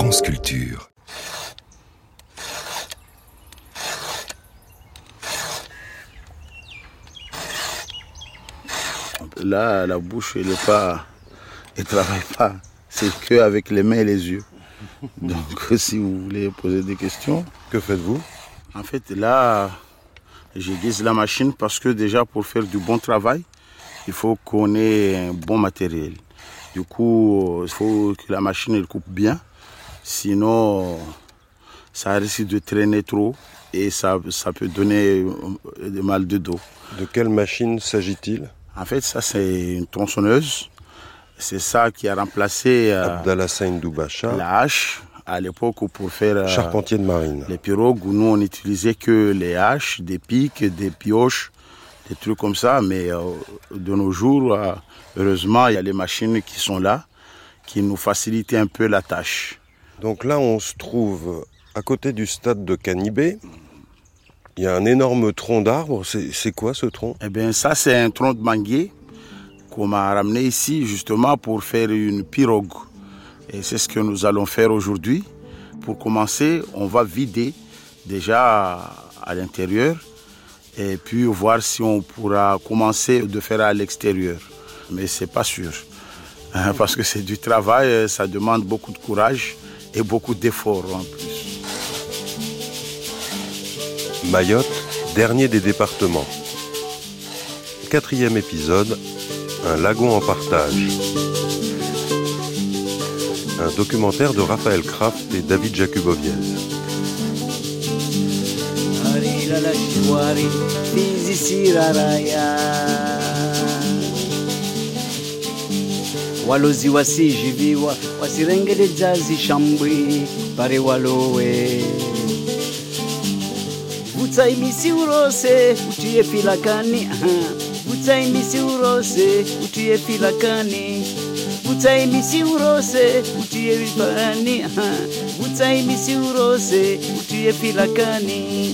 France Culture. Là, la bouche, elle travaille pas. C'est que avec les mains et les yeux. Donc, si vous voulez poser des questions. Que faites-vous? En fait, là, j'aiguise la machine parce que déjà, pour faire du bon travail, il faut qu'on ait un bon matériel. Du coup, il faut que la machine elle coupe bien. Sinon, ça risque de traîner trop et ça peut donner des mal de dos. De quelle machine s'agit-il? En fait, ça, c'est une tronçonneuse. C'est ça qui a remplacé Abdalhassein Doubacha, la hache à l'époque pour faire charpentier de marine. les pirogues où nous, on n'utilisait que les haches, des pics, des pioches, des trucs comme ça. Mais de nos jours, heureusement, il y a les machines qui sont là, qui nous facilitent un peu la tâche. Donc là, on se trouve à côté du stade de Canibé. Il y a un énorme tronc d'arbre. C'est quoi ce tronc? Eh bien, ça, c'est un tronc de manguier qu'on m'a ramené ici justement pour faire une pirogue. Et c'est ce que nous allons faire aujourd'hui. Pour commencer, on va vider déjà à l'intérieur et puis voir si on pourra commencer de faire à l'extérieur. Mais c'est pas sûr. Parce que c'est du travail, ça demande beaucoup de courage et beaucoup d'efforts en plus. Mayotte, dernier des départements. 4e épisode, un lagon en partage. Un documentaire de Raphaël Kraft et David Jakubowiez. Walozi wasijiviwa wasirengeleza zishambwi pare walowe Vutsaimisi urose utiye filakani Vutsaimisi urose utiye filakani Vutsaimisi urose utiye filakani Vutsaimisi urose utiye filakani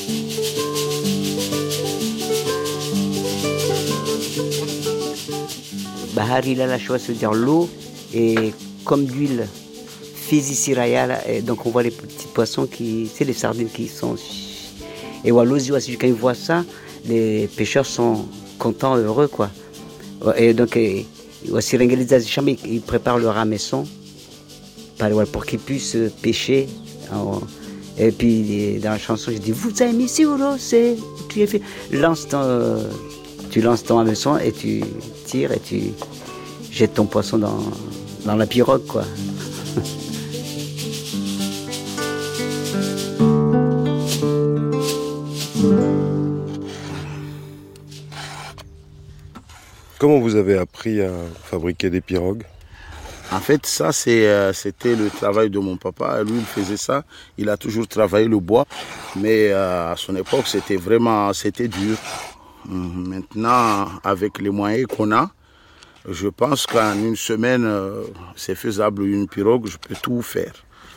Bahari la Choix, ça veut dire l'eau et comme d'huile Fizisiraya, donc on voit les petits poissons c'est les sardines qui sont. Et Walozi aussi, quand ils voient ça, les pêcheurs sont contents, heureux quoi. Et donc ils préparent leur hameçon pour qu'ils puissent pêcher. Et puis dans la chanson, je dis vous avez mis sur l'eau, tu lances ton hameçon et tu tires et tu jettes ton poisson dans la pirogue quoi. Comment vous avez appris à fabriquer des pirogues? En fait, ça, c'était le travail de mon papa. Lui, il faisait ça. Il a toujours travaillé le bois. Mais à son époque, c'était dur. Maintenant, avec les moyens qu'on a, je pense qu'en une semaine, c'est faisable. Une pirogue, je peux tout faire.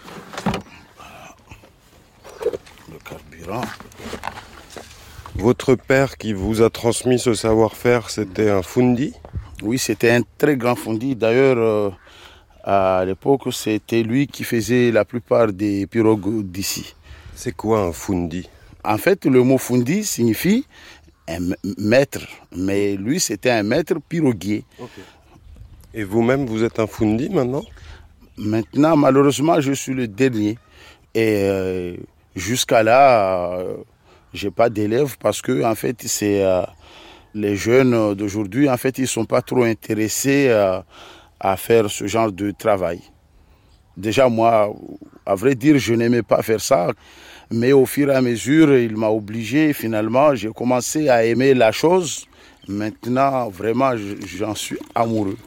Le carburant. Votre père qui vous a transmis ce savoir-faire, c'était un foundi? Oui, c'était un très grand foundi. D'ailleurs, à l'époque, c'était lui qui faisait la plupart des pirogues d'ici. C'est quoi un foundi? En fait, le mot foundi signifie un maître. Mais lui, c'était un maître piroguier. Okay. Et vous-même, vous êtes un foundi maintenant? Maintenant, malheureusement, je suis le dernier. Et jusqu'à là... j'ai pas d'élèves parce que en fait c'est les jeunes d'aujourd'hui en fait ils sont pas trop intéressés à faire ce genre de travail. Déjà moi, à vrai dire, je n'aimais pas faire ça, mais au fur et à mesure il m'a obligé. Finalement, j'ai commencé à aimer la chose. Maintenant, vraiment, j'en suis amoureux.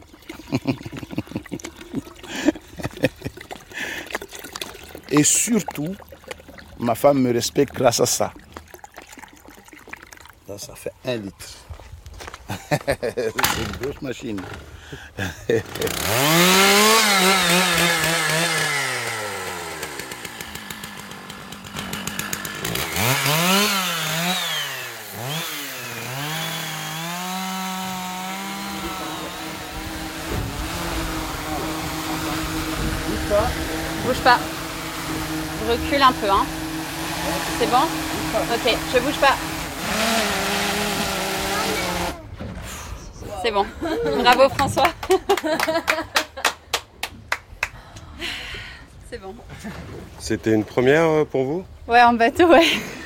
Et surtout, ma femme me respecte grâce à ça. Ça fait 1 litre. C'est une grosse machine. toi. Bouge pas. Je recule un peu, hein. C'est bon ? Ok, je bouge pas. C'est bon. Bravo François. C'est bon. C'était une première pour vous ? Ouais, en bateau, ouais.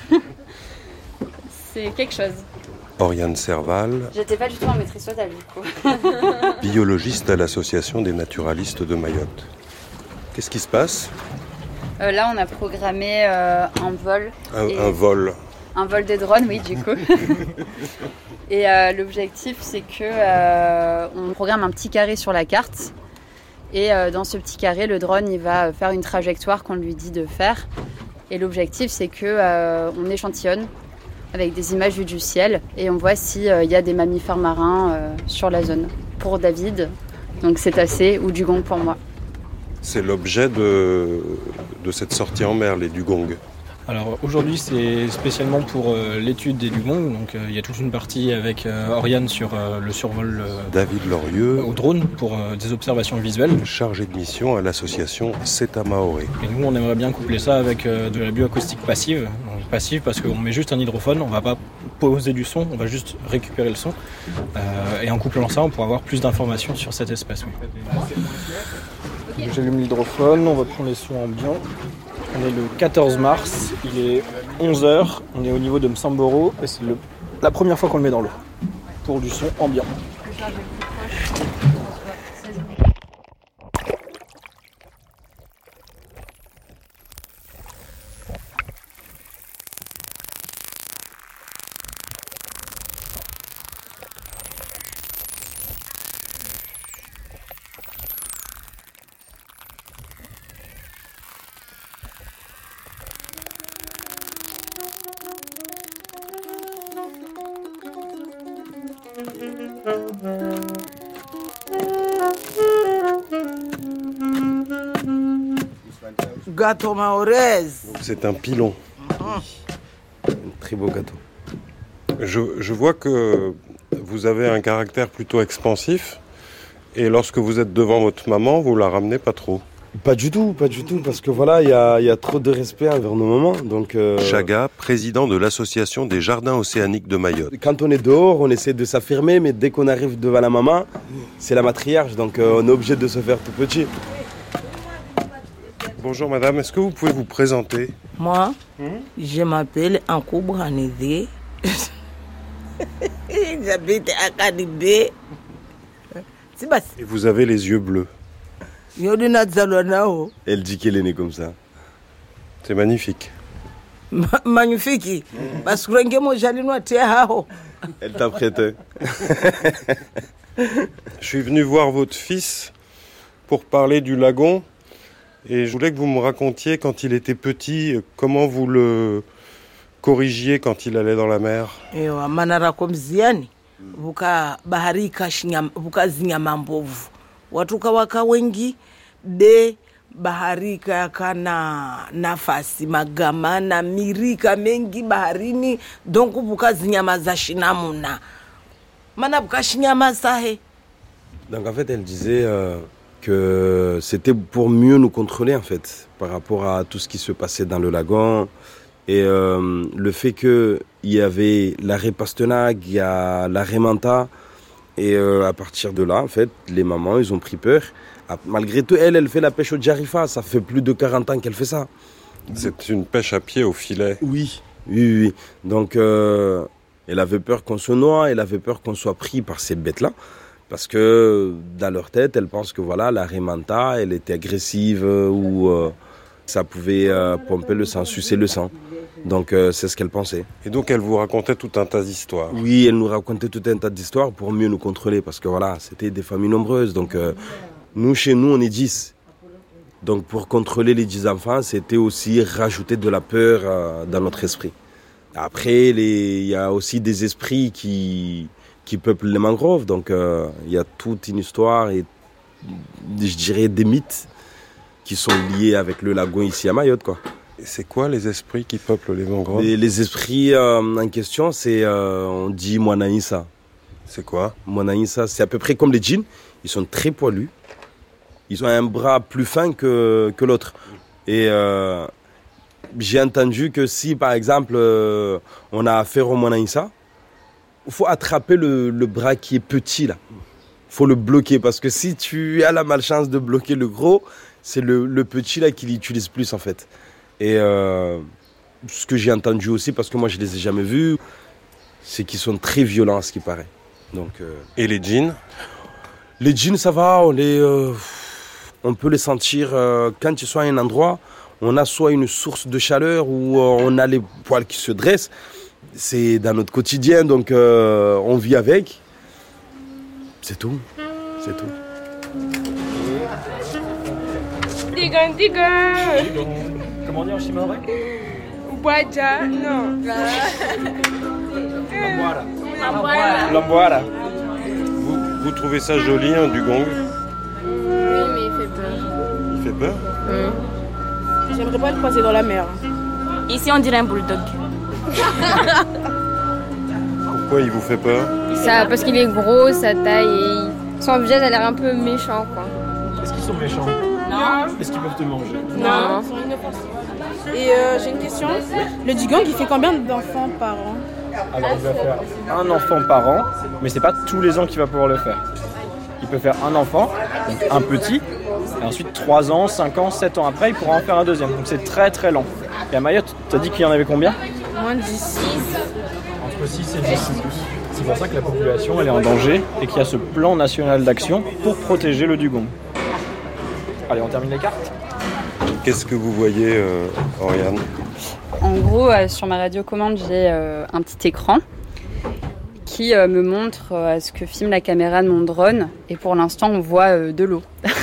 C'est quelque chose. Oriane Serval, J'étais pas du tout en maîtrise totale du coup. biologiste à l'Association des naturalistes de Mayotte. Qu'est-ce qui se passe ? Là, on a programmé un vol. Un vol. Un vol de drone, oui, du coup. Et l'objectif, c'est que on programme un petit carré sur la carte. Et dans ce petit carré, le drone, il va faire une trajectoire qu'on lui dit de faire. Et l'objectif, c'est que on échantillonne avec des images vues du ciel et on voit s'il y a des mammifères marins sur la zone. Pour David, donc cétacés ou dugong pour moi. C'est l'objet de cette sortie en mer, les dugongs. Alors aujourd'hui c'est spécialement pour l'étude des dugongs, donc il y a toute une partie avec Oriane sur le survol David Lorieux, au drone pour des observations visuelles. chargé de mission à l'association Seta Maoré. Et nous on aimerait bien coupler ça avec de la bioacoustique passive. Donc, passive parce qu'on met juste un hydrophone, on va pas poser du son, on va juste récupérer le son. Et en couplant ça on pourra avoir plus d'informations sur cette espèce. Oui. J'allume l'hydrophone, on va prendre les sons ambiants. On est le 14 mars, il est 11h, on est au niveau de Msamboro et c'est la première fois qu'on le met dans l'eau pour du son ambiant. Gâteau maorez. C'est un pilon. Un très beau gâteau. Je vois que vous avez un caractère plutôt expansif et lorsque vous êtes devant votre maman, vous la ramenez pas trop. Pas du tout, parce que voilà, il y a trop de respect envers nos mamans. Donc, Chaga, président de l'association des jardins océaniques de Mayotte. quand on est dehors, on essaie de s'affirmer, mais dès qu'on arrive devant la maman, c'est la matriarche, donc on est obligé de se faire tout petit. Bonjour madame, est-ce que vous pouvez vous présenter ? Moi, je m'appelle Ankou Branizé. J'habite à Kadibé. C'est bas. Et vous avez les yeux bleus. Elle dit qu'elle est née comme ça. C'est magnifique. Magnifique. Parce que moi, j'allais nous attirer. Elle t'a prêté. Je suis venu voir votre fils pour parler du lagon et je voulais que vous me racontiez quand il était petit, comment vous le corrigiez quand il allait dans la mer. Manara comme ziani. Vuka bahari kashinyama, vuka zinyama mbovu. Watu kawaka wengi de bahari kana nafasi magama na mirika mengi baharini donc vuka zinyama za shinamuna. Mana vuka shinyama sahe. Donc en fait, elle disait que c'était pour mieux nous contrôler en fait, par rapport à tout ce qui se passait dans le lagon. Et le fait qu'il y avait l'arrêt Pastenague, il y a l'arrêt Manta. Et à partir de là, en fait, les mamans, ils ont pris peur. Malgré tout, elle fait la pêche au Djarifa. Ça fait plus de 40 ans qu'elle fait ça. C'est une pêche à pied au filet. Oui. Donc, elle avait peur qu'on se noie, elle avait peur qu'on soit pris par ces bêtes-là. Parce que dans leur tête, elle pense que voilà, l'arrêt Manta, elle était agressive ou ça pouvait pomper le sang, sucer le sang. Donc c'est ce qu'elle pensait. Et donc elle vous racontait tout un tas d'histoires. Oui, elle nous racontait tout un tas d'histoires pour mieux nous contrôler. Parce que voilà, c'était des familles nombreuses. Donc nous, chez nous, on est 10. Donc pour contrôler les 10 enfants, c'était aussi rajouter de la peur dans notre esprit. Après, il y a aussi des esprits qui peuplent les mangroves. Donc il y a toute une histoire et je dirais des mythes qui sont liés avec le lagon ici à Mayotte, quoi. Et c'est quoi les esprits qui peuplent les mangroves ? Les esprits en question, c'est, on dit Mwanaïssa. C'est quoi ? Mwanaïssa, c'est à peu près comme les djinns. Ils sont très poilus. ils ont un bras plus fin que l'autre. Et j'ai entendu que si, par exemple, on a affaire au Monaïssa, il faut attraper le bras qui est petit, là. Il faut le bloquer, parce que si tu as la malchance de bloquer le gros, c'est le petit, là, qui l'utilise plus, en fait. Et ce que j'ai entendu aussi, parce que moi, je ne les ai jamais vus, c'est qu'ils sont très violents, à ce qui paraît. Donc, Et les djinns? Les djinns, ça va, on peut les sentir quand ils sont à un endroit. On a soit une source de chaleur ou on a les poils qui se dressent. C'est dans notre quotidien, donc on vit avec. C'est tout. C'est tout. Digan. Comment on dit en chimoré? Boadja, non. Lamboara. Vous trouvez ça joli, un dugong? Oui, mais il fait peur. Il fait peur? J'aimerais pas le croiser dans la mer. Ici, on dirait un bulldog. Pourquoi il vous fait peur? Ça, parce qu'il est gros, sa taille, et son visage a l'air un peu méchant, quoi. Est-ce qu'ils sont méchants? Non. Est-ce qu'ils peuvent te manger? Non. Ils sont inoffensifs. Et j'ai une question. Le dugong, il fait combien d'enfants par an? Alors il va faire un enfant par an, mais c'est pas tous les ans qu'il va pouvoir le faire. Il peut faire un enfant, donc un petit, et ensuite 3 ans, 5 ans, 7 ans après, il pourra en faire un deuxième. Donc c'est très très lent. Et à Mayotte, tu as dit qu'il y en avait combien? Moins de 10. Entre 6 et 10. C'est pour ça que la population elle est en danger et qu'il y a ce plan national d'action pour protéger le dugong. Allez, on termine les cartes. Qu'est-ce que vous voyez, Oriane? En gros, sur ma radiocommande, j'ai un petit écran qui me montre ce que filme la caméra de mon drone. Et pour l'instant, on voit de l'eau.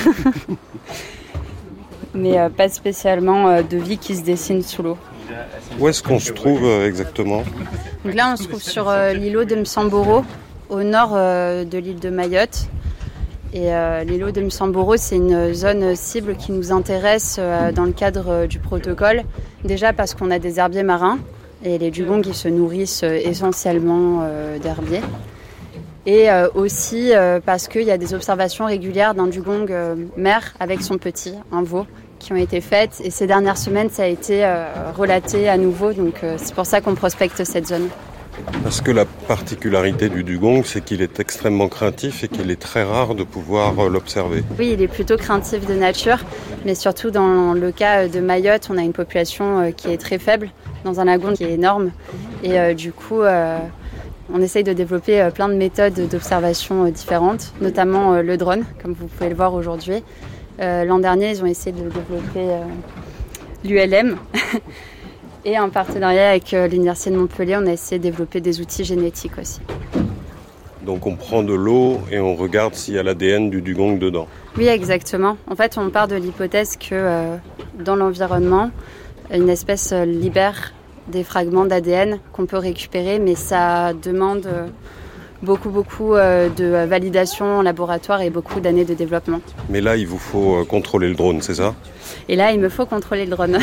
Mais pas spécialement de vie qui se dessine sous l'eau. Où est-ce qu'on se trouve exactement? Donc là, on se trouve sur l'îlot de Msamboro, au nord de l'île de Mayotte. Et l'îlot de Msamboro, c'est une zone cible qui nous intéresse dans le cadre du protocole. Déjà parce qu'on a des herbiers marins et les dugongs ils se nourrissent essentiellement d'herbiers. Et aussi parce qu'il y a des observations régulières d'un dugong mère avec son petit, un veau, qui ont été faites. Et ces dernières semaines, ça a été relaté à nouveau. Donc c'est pour ça qu'on prospecte cette zone. Parce que la particularité du dugong, c'est qu'il est extrêmement craintif et qu'il est très rare de pouvoir l'observer. Oui, il est plutôt craintif de nature, mais surtout dans le cas de Mayotte, on a une population qui est très faible, dans un lagon qui est énorme. Et du coup, on essaye de développer plein de méthodes d'observation différentes, notamment le drone, comme vous pouvez le voir aujourd'hui. L'an dernier, ils ont essayé de développer l'ULM. Et en partenariat avec l'Université de Montpellier, on a essayé de développer des outils génétiques aussi. Donc on prend de l'eau et on regarde s'il y a l'ADN du dugong dedans. Oui, exactement. En fait, on part de l'hypothèse que dans l'environnement, une espèce libère des fragments d'ADN qu'on peut récupérer, mais ça demande beaucoup de validation en laboratoire et beaucoup d'années de développement. Mais là, il vous faut contrôler le drone, c'est ça? Et là, il me faut contrôler le drone.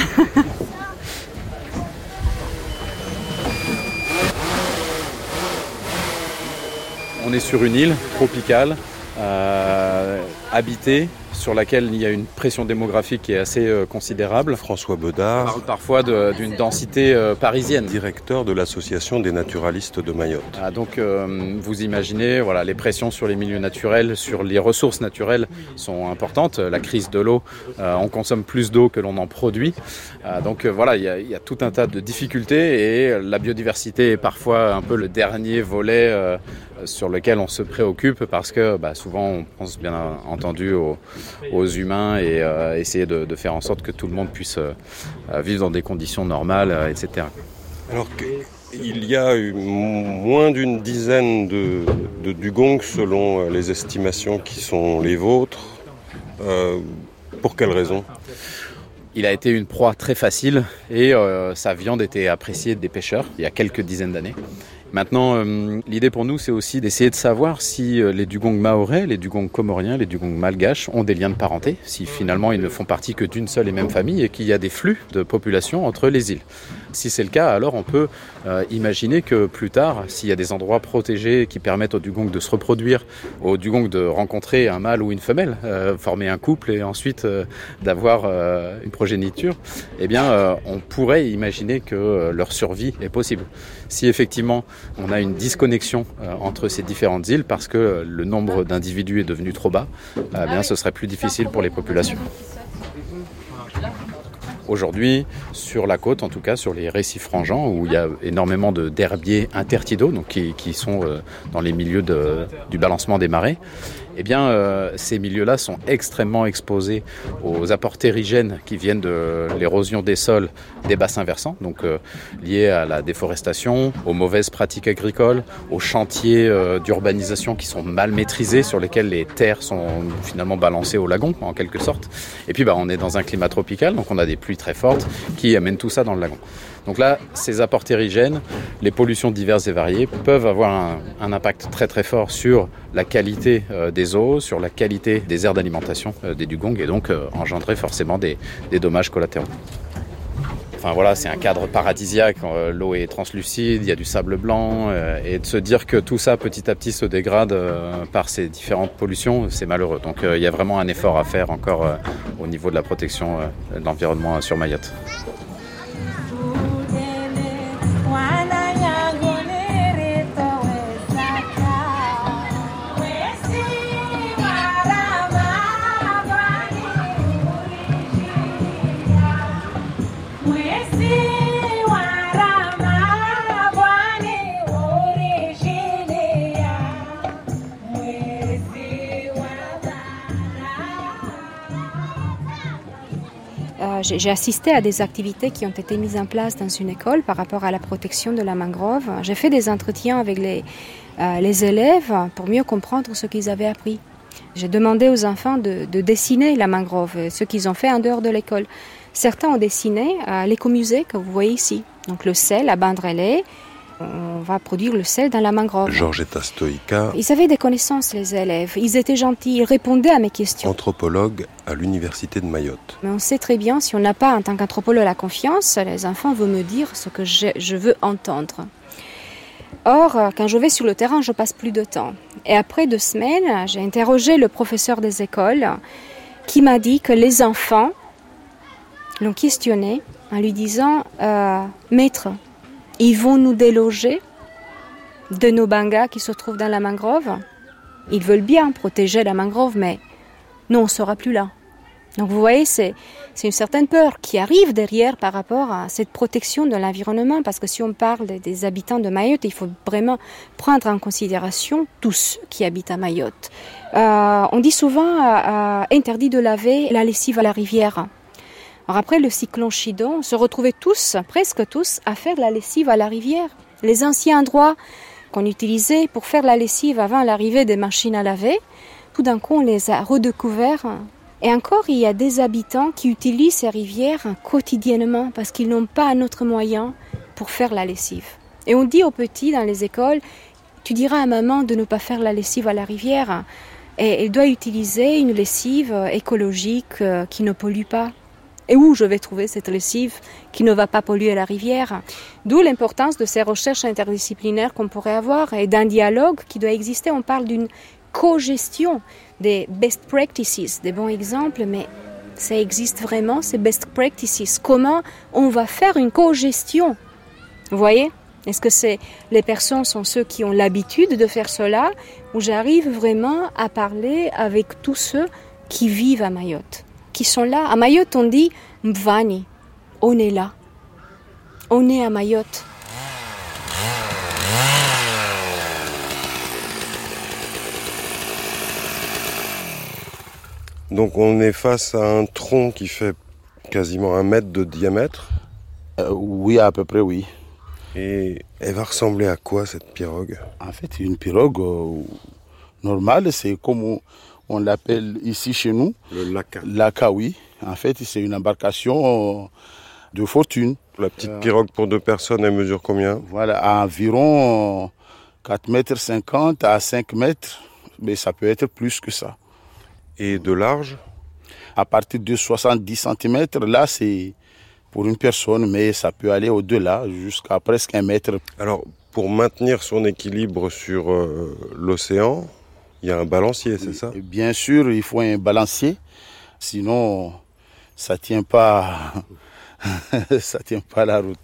On est sur une île tropicale, habitée, sur laquelle il y a une pression démographique qui est assez considérable. François Bedard, on parle parfois d'une densité parisienne. Directeur de l'association des naturalistes de Mayotte. Donc vous imaginez, voilà, les pressions sur les milieux naturels, sur les ressources naturelles sont importantes. La crise de l'eau, on consomme plus d'eau que l'on en produit. Donc voilà, il y a tout un tas de difficultés et la biodiversité est parfois un peu le dernier volet sur lequel on se préoccupe parce que souvent on pense bien entendu aux humains et essayer de faire en sorte que tout le monde puisse vivre dans des conditions normales, etc. Alors il y a eu moins d'une dizaine de dugongs selon les estimations qui sont les vôtres. Pour quelle raison ? Il a été une proie très facile et sa viande était appréciée des pêcheurs il y a quelques dizaines d'années. Maintenant, l'idée pour nous, c'est aussi d'essayer de savoir si les dugongs mahorais, les dugongs comoriens, les dugongs malgaches ont des liens de parenté, si finalement ils ne font partie que d'une seule et même famille et qu'il y a des flux de population entre les îles. Si c'est le cas, alors on peut imaginer que plus tard, s'il y a des endroits protégés qui permettent aux dugongs de se reproduire, aux dugongs de rencontrer un mâle ou une femelle, former un couple et ensuite d'avoir une progéniture, eh bien, on pourrait imaginer que leur survie est possible. Si effectivement on a une disconnexion entre ces différentes îles parce que le nombre d'individus est devenu trop bas, eh bien, ce serait plus difficile pour les populations. Aujourd'hui, sur la côte, en tout cas sur les récifs frangeants, où il y a énormément d'herbiers intertidaux, donc qui sont dans les milieux du balancement des marées, eh bien, ces milieux-là sont extrêmement exposés aux apports terrigènes qui viennent de l'érosion des sols des bassins versants, donc liés à la déforestation, aux mauvaises pratiques agricoles, aux chantiers d'urbanisation qui sont mal maîtrisés, sur lesquels les terres sont finalement balancées au lagon, en quelque sorte. Et puis, on est dans un climat tropical, donc on a des pluies très fortes qui amènent tout ça dans le lagon. Donc là, ces apports terrigènes, les pollutions diverses et variées peuvent avoir un impact très très fort sur la qualité des eaux, sur la qualité des aires d'alimentation des dugongs et donc engendrer forcément des dommages collatéraux. Enfin voilà, c'est un cadre paradisiaque, l'eau est translucide, il y a du sable blanc, et de se dire que tout ça petit à petit se dégrade par ces différentes pollutions, c'est malheureux. Donc il y a vraiment un effort à faire encore au niveau de la protection de l'environnement sur Mayotte. J'ai assisté à des activités qui ont été mises en place dans une école par rapport à la protection de la mangrove. J'ai fait des entretiens avec les élèves pour mieux comprendre ce qu'ils avaient appris. J'ai demandé aux enfants de dessiner la mangrove, ce qu'ils ont fait en dehors de l'école. Certains ont dessiné l'écomusée que vous voyez ici. Donc le sel à Bandrélé, on va produire le sel dans la mangrove. Georgetta Stoïca. Ils avaient des connaissances, les élèves. Ils étaient gentils, ils répondaient à mes questions. Anthropologue à l'université de Mayotte. Mais on sait très bien, si on n'a pas en tant qu'anthropologue la confiance, les enfants vont me dire ce que je veux entendre. Or, quand je vais sur le terrain, je passe plus de temps. Et après 2 semaines, j'ai interrogé le professeur des écoles qui m'a dit que les enfants l'ont questionné en lui disant « Maître, ils vont nous déloger de nos bangas qui se trouvent dans la mangrove. Ils veulent bien protéger la mangrove, mais nous, on ne sera plus là. » Donc vous voyez, c'est une certaine peur qui arrive derrière par rapport à cette protection de l'environnement, parce que si on parle des habitants de Mayotte, il faut vraiment prendre en considération tous ceux qui habitent à Mayotte. On dit souvent interdit de laver la lessive à la rivière. Alors après le cyclone Chido, on se retrouvait tous, presque tous, à faire la lessive à la rivière. Les anciens endroits qu'on utilisait pour faire la lessive avant l'arrivée des machines à laver, tout d'un coup on les a redécouverts. Et encore, il y a des habitants qui utilisent ces rivières quotidiennement parce qu'ils n'ont pas un autre moyen pour faire la lessive. Et on dit aux petits dans les écoles, tu diras à maman de ne pas faire la lessive à la rivière. Et elle doit utiliser une lessive écologique qui ne pollue pas. Et où je vais trouver cette lessive qui ne va pas polluer la rivière? D'où l'importance de ces recherches interdisciplinaires qu'on pourrait avoir et d'un dialogue qui doit exister. On parle d'une co-gestion des best practices, des bons exemples, mais ça existe vraiment, ces best practices. Comment on va faire une co-gestion? Vous voyez? Est-ce que les personnes sont ceux qui ont l'habitude de faire cela, ou j'arrive vraiment à parler avec tous ceux qui vivent à Mayotte, qui sont là? À Mayotte, on dit « Mvani », on est là, on est à Mayotte. Donc on est face à un tronc qui fait quasiment 1 mètre de diamètre. Oui, à peu près, oui. Et elle va ressembler à quoi, cette pirogue? En fait, une pirogue normale, c'est comme on l'appelle ici chez nous. Le laka. Laka, oui. En fait, c'est une embarcation de fortune. La petite pirogue pour 2 personnes, elle mesure combien? Voilà, à environ 4,50 m à 5 mètres, mais ça peut être plus que ça. Et de large? À partir de 70 cm, là, c'est pour une personne, mais ça peut aller au-delà, jusqu'à presque 1 mètre. Alors, pour maintenir son équilibre sur l'océan, il y a un balancier, c'est ça? Et bien sûr, il faut un balancier, sinon ça tient pas, ça tient pas la route.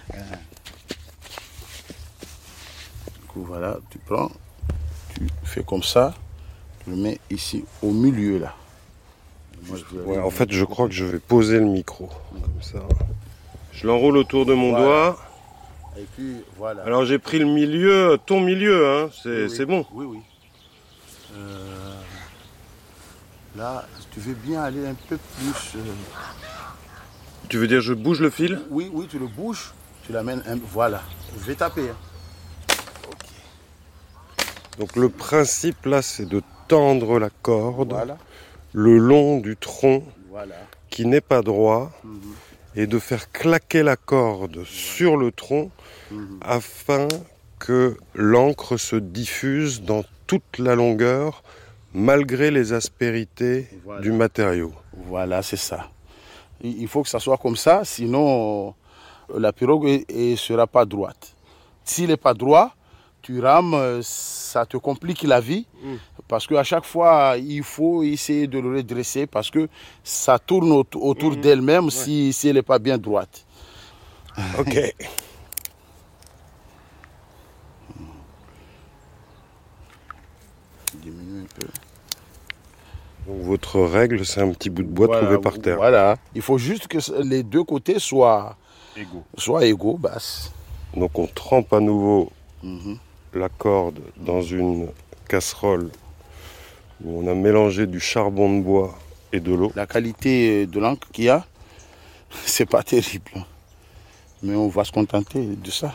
Du coup, voilà, tu prends, tu fais comme ça, tu le mets ici au milieu là. Ouais, en fait, je crois que je vais poser le micro comme ça. Je l'enroule autour de mon doigt. Et puis, voilà. Alors j'ai pris le milieu, ton milieu, hein, c'est bon. Oui, oui. Là, tu veux bien aller un peu plus. Tu veux dire je bouge le fil? Oui, oui, tu le bouges, tu l'amènes. Voilà. Je vais taper. Okay. Donc le principe là, c'est de tendre la corde le long du tronc qui n'est pas droit et de faire claquer la corde sur le tronc afin que l'encre se diffuse dans toute la longueur malgré les aspérités du matériau. Voilà, c'est ça. Il faut que ça soit comme ça, sinon la pirogue ne sera pas droite. S'il n'est pas droit, tu rames, ça te complique la vie, parce qu'à chaque fois, il faut essayer de le redresser, parce que ça tourne autour d'elle-même si elle n'est pas bien droite. Ok. Diminue un peu. Donc votre règle, c'est un petit bout de bois trouvé par terre. Voilà. Il faut juste que les deux côtés soient égaux. Donc on trempe à nouveau la corde dans une casserole où on a mélangé du charbon de bois et de l'eau. La qualité de l'encre qu'il y a, c'est pas terrible. Mais on va se contenter de ça.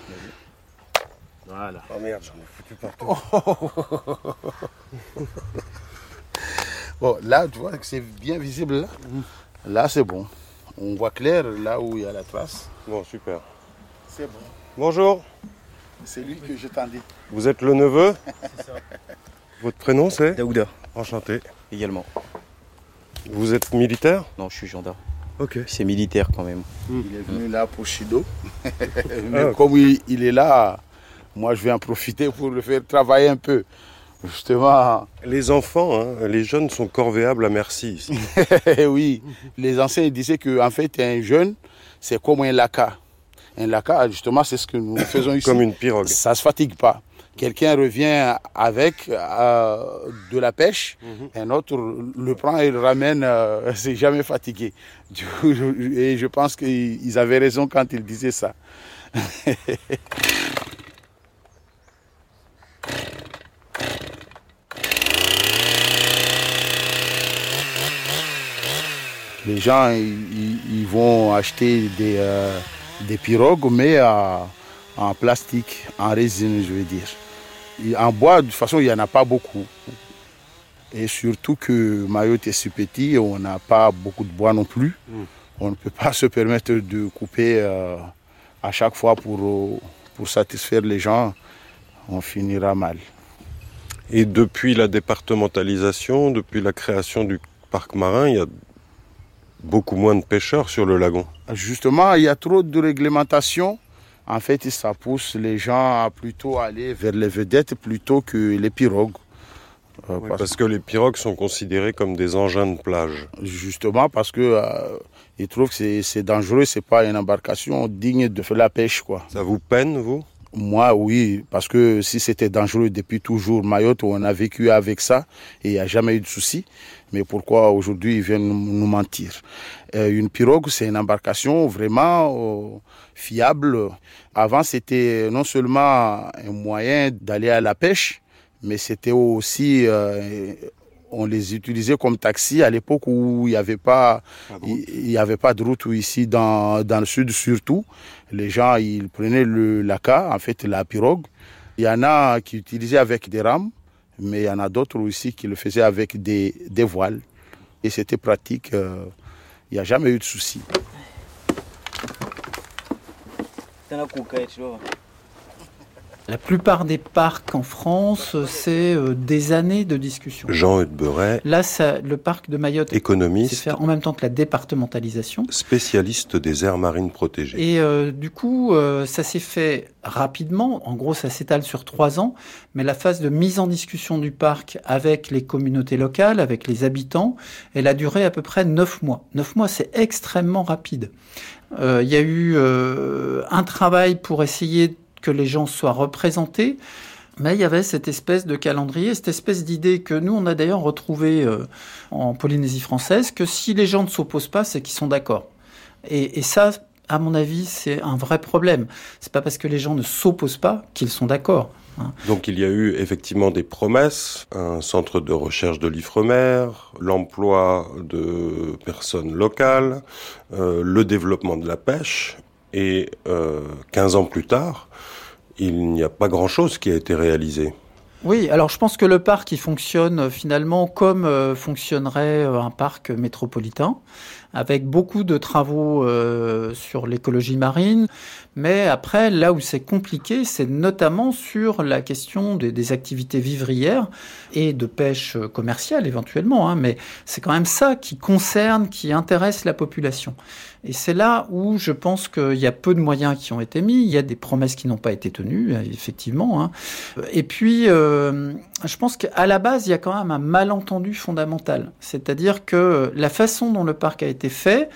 Voilà. Oh merde, j'en ai foutu partout. Bon, là, tu vois que c'est bien visible là. Là, c'est bon. On voit clair là où il y a la trace. Bon, super. C'est bon. Bonjour. C'est lui que je t'endis. Vous êtes le neveu? C'est ça. Votre prénom c'est? Daouda. Enchanté. Également. Vous êtes militaire? Non, je suis gendarme. Ok. C'est militaire quand même. Il est venu là pour Chido. Mais comme il est là, moi je vais en profiter pour le faire travailler un peu. Justement. Les enfants, hein, les jeunes sont corvéables à merci ici. Oui, les anciens disaient qu'en fait un jeune, c'est comme un laca. Un laca, justement, c'est ce que nous faisons ici. Comme une pirogue. Ça ne se fatigue pas. Quelqu'un revient avec de la pêche, un autre le prend et le ramène, c'est jamais fatigué. Et je pense qu'ils avaient raison quand ils disaient ça. Les gens, ils vont acheter des pirogues, mais en plastique, en résine, je veux dire. En bois, de toute façon, il n'y en a pas beaucoup. Et surtout que Mayotte est si petit, on n'a pas beaucoup de bois non plus. On ne peut pas se permettre de couper à chaque fois pour satisfaire les gens. On finira mal. Et depuis la départementalisation, depuis la création du parc marin, il y a beaucoup moins de pêcheurs sur le lagon. Justement, il y a trop de réglementation. En fait, ça pousse les gens à plutôt aller vers les vedettes plutôt que les pirogues. Parce que les pirogues sont considérées comme des engins de plage. Justement, parce que ils trouvent que c'est dangereux, c'est pas une embarcation digne de faire la pêche, quoi. Ça vous peine, vous? Moi, oui, parce que si c'était dangereux depuis toujours, Mayotte, on a vécu avec ça et il n'y a jamais eu de souci. Mais pourquoi aujourd'hui ils viennent nous mentir? Une pirogue, c'est une embarcation vraiment fiable. Avant, c'était non seulement un moyen d'aller à la pêche, mais c'était aussi, on les utilisait comme taxi à l'époque où il n'y avait pas de route ici dans le sud surtout. Les gens, ils prenaient le laca, en fait la pirogue. Il y en a qui utilisaient avec des rames, mais il y en a d'autres aussi qui le faisaient avec des voiles. Et c'était pratique, il n'y a jamais eu de souci. La plupart des parcs en France, c'est des années de discussion. Jean Hudberet. Là, le parc de Mayotte, économiste, c'est faire en même temps que la départementalisation. Spécialiste des aires marines protégées. Et du coup, ça s'est fait rapidement. En gros, ça s'étale sur 3 ans. Mais la phase de mise en discussion du parc avec les communautés locales, avec les habitants, elle a duré à peu près 9 mois. 9 mois, c'est extrêmement rapide. Il y a eu un travail pour essayer que les gens soient représentés, mais il y avait cette espèce de calendrier, cette espèce d'idée que nous, on a d'ailleurs retrouvée en Polynésie française, que si les gens ne s'opposent pas, c'est qu'ils sont d'accord. Et ça, à mon avis, c'est un vrai problème. C'est pas parce que les gens ne s'opposent pas qu'ils sont d'accord. Donc il y a eu effectivement des promesses, un centre de recherche de l'Ifremer, l'emploi de personnes locales, le développement de la pêche, et 15 ans plus tard, il n'y a pas grand-chose qui a été réalisé. Oui, alors je pense que le parc, il fonctionne finalement comme fonctionnerait un parc métropolitain, avec beaucoup de travaux sur l'écologie marine. Mais après, là où c'est compliqué, c'est notamment sur la question des activités vivrières et de pêche commerciale éventuellement. Mais c'est quand même ça qui concerne, qui intéresse la population. Et c'est là où je pense qu'il y a peu de moyens qui ont été mis. Il y a des promesses qui n'ont pas été tenues, effectivement. Et puis, je pense qu'à la base, il y a quand même un malentendu fondamental. C'est-à-dire que la façon dont le parc a été fait,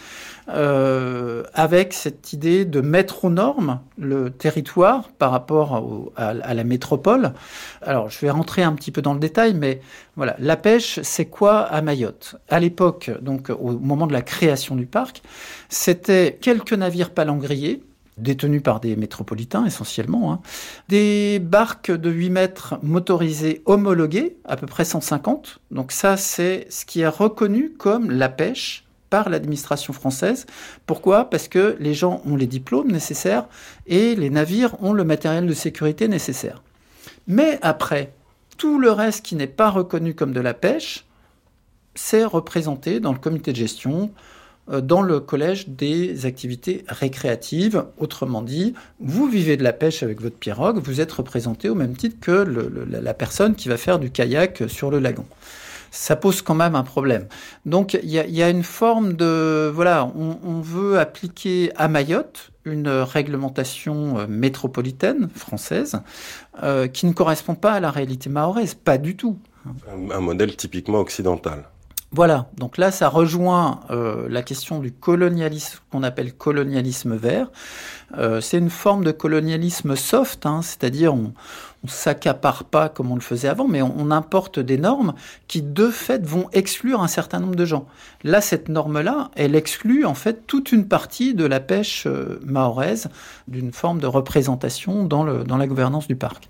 avec cette idée de mettre aux normes le territoire par rapport à la métropole. Alors, je vais rentrer un petit peu dans le détail, mais voilà, la pêche, c'est quoi à Mayotte ? À l'époque, donc au moment de la création du parc, c'était quelques navires palangriers, détenus par des métropolitains essentiellement, des barques de 8 mètres motorisées homologuées, à peu près 150. Donc ça, c'est ce qui est reconnu comme la pêche par l'administration française. Pourquoi ? Parce que les gens ont les diplômes nécessaires et les navires ont le matériel de sécurité nécessaire. Mais après, tout le reste qui n'est pas reconnu comme de la pêche, c'est représenté dans le comité de gestion, dans le collège des activités récréatives. Autrement dit, vous vivez de la pêche avec votre pirogue, vous êtes représenté au même titre que la personne qui va faire du kayak sur le lagon. Ça pose quand même un problème. Donc il y a une forme de... Voilà, on veut appliquer à Mayotte une réglementation métropolitaine française qui ne correspond pas à la réalité mahoraise, pas du tout. Un modèle typiquement occidental. Voilà, donc là ça rejoint la question du colonialisme qu'on appelle colonialisme vert. C'est une forme de colonialisme soft, c'est-à-dire on s'accapare pas comme on le faisait avant, mais on importe des normes qui de fait vont exclure un certain nombre de gens. Là, cette norme-là, elle exclut en fait toute une partie de la pêche mahoraise, d'une forme de représentation dans la gouvernance du parc.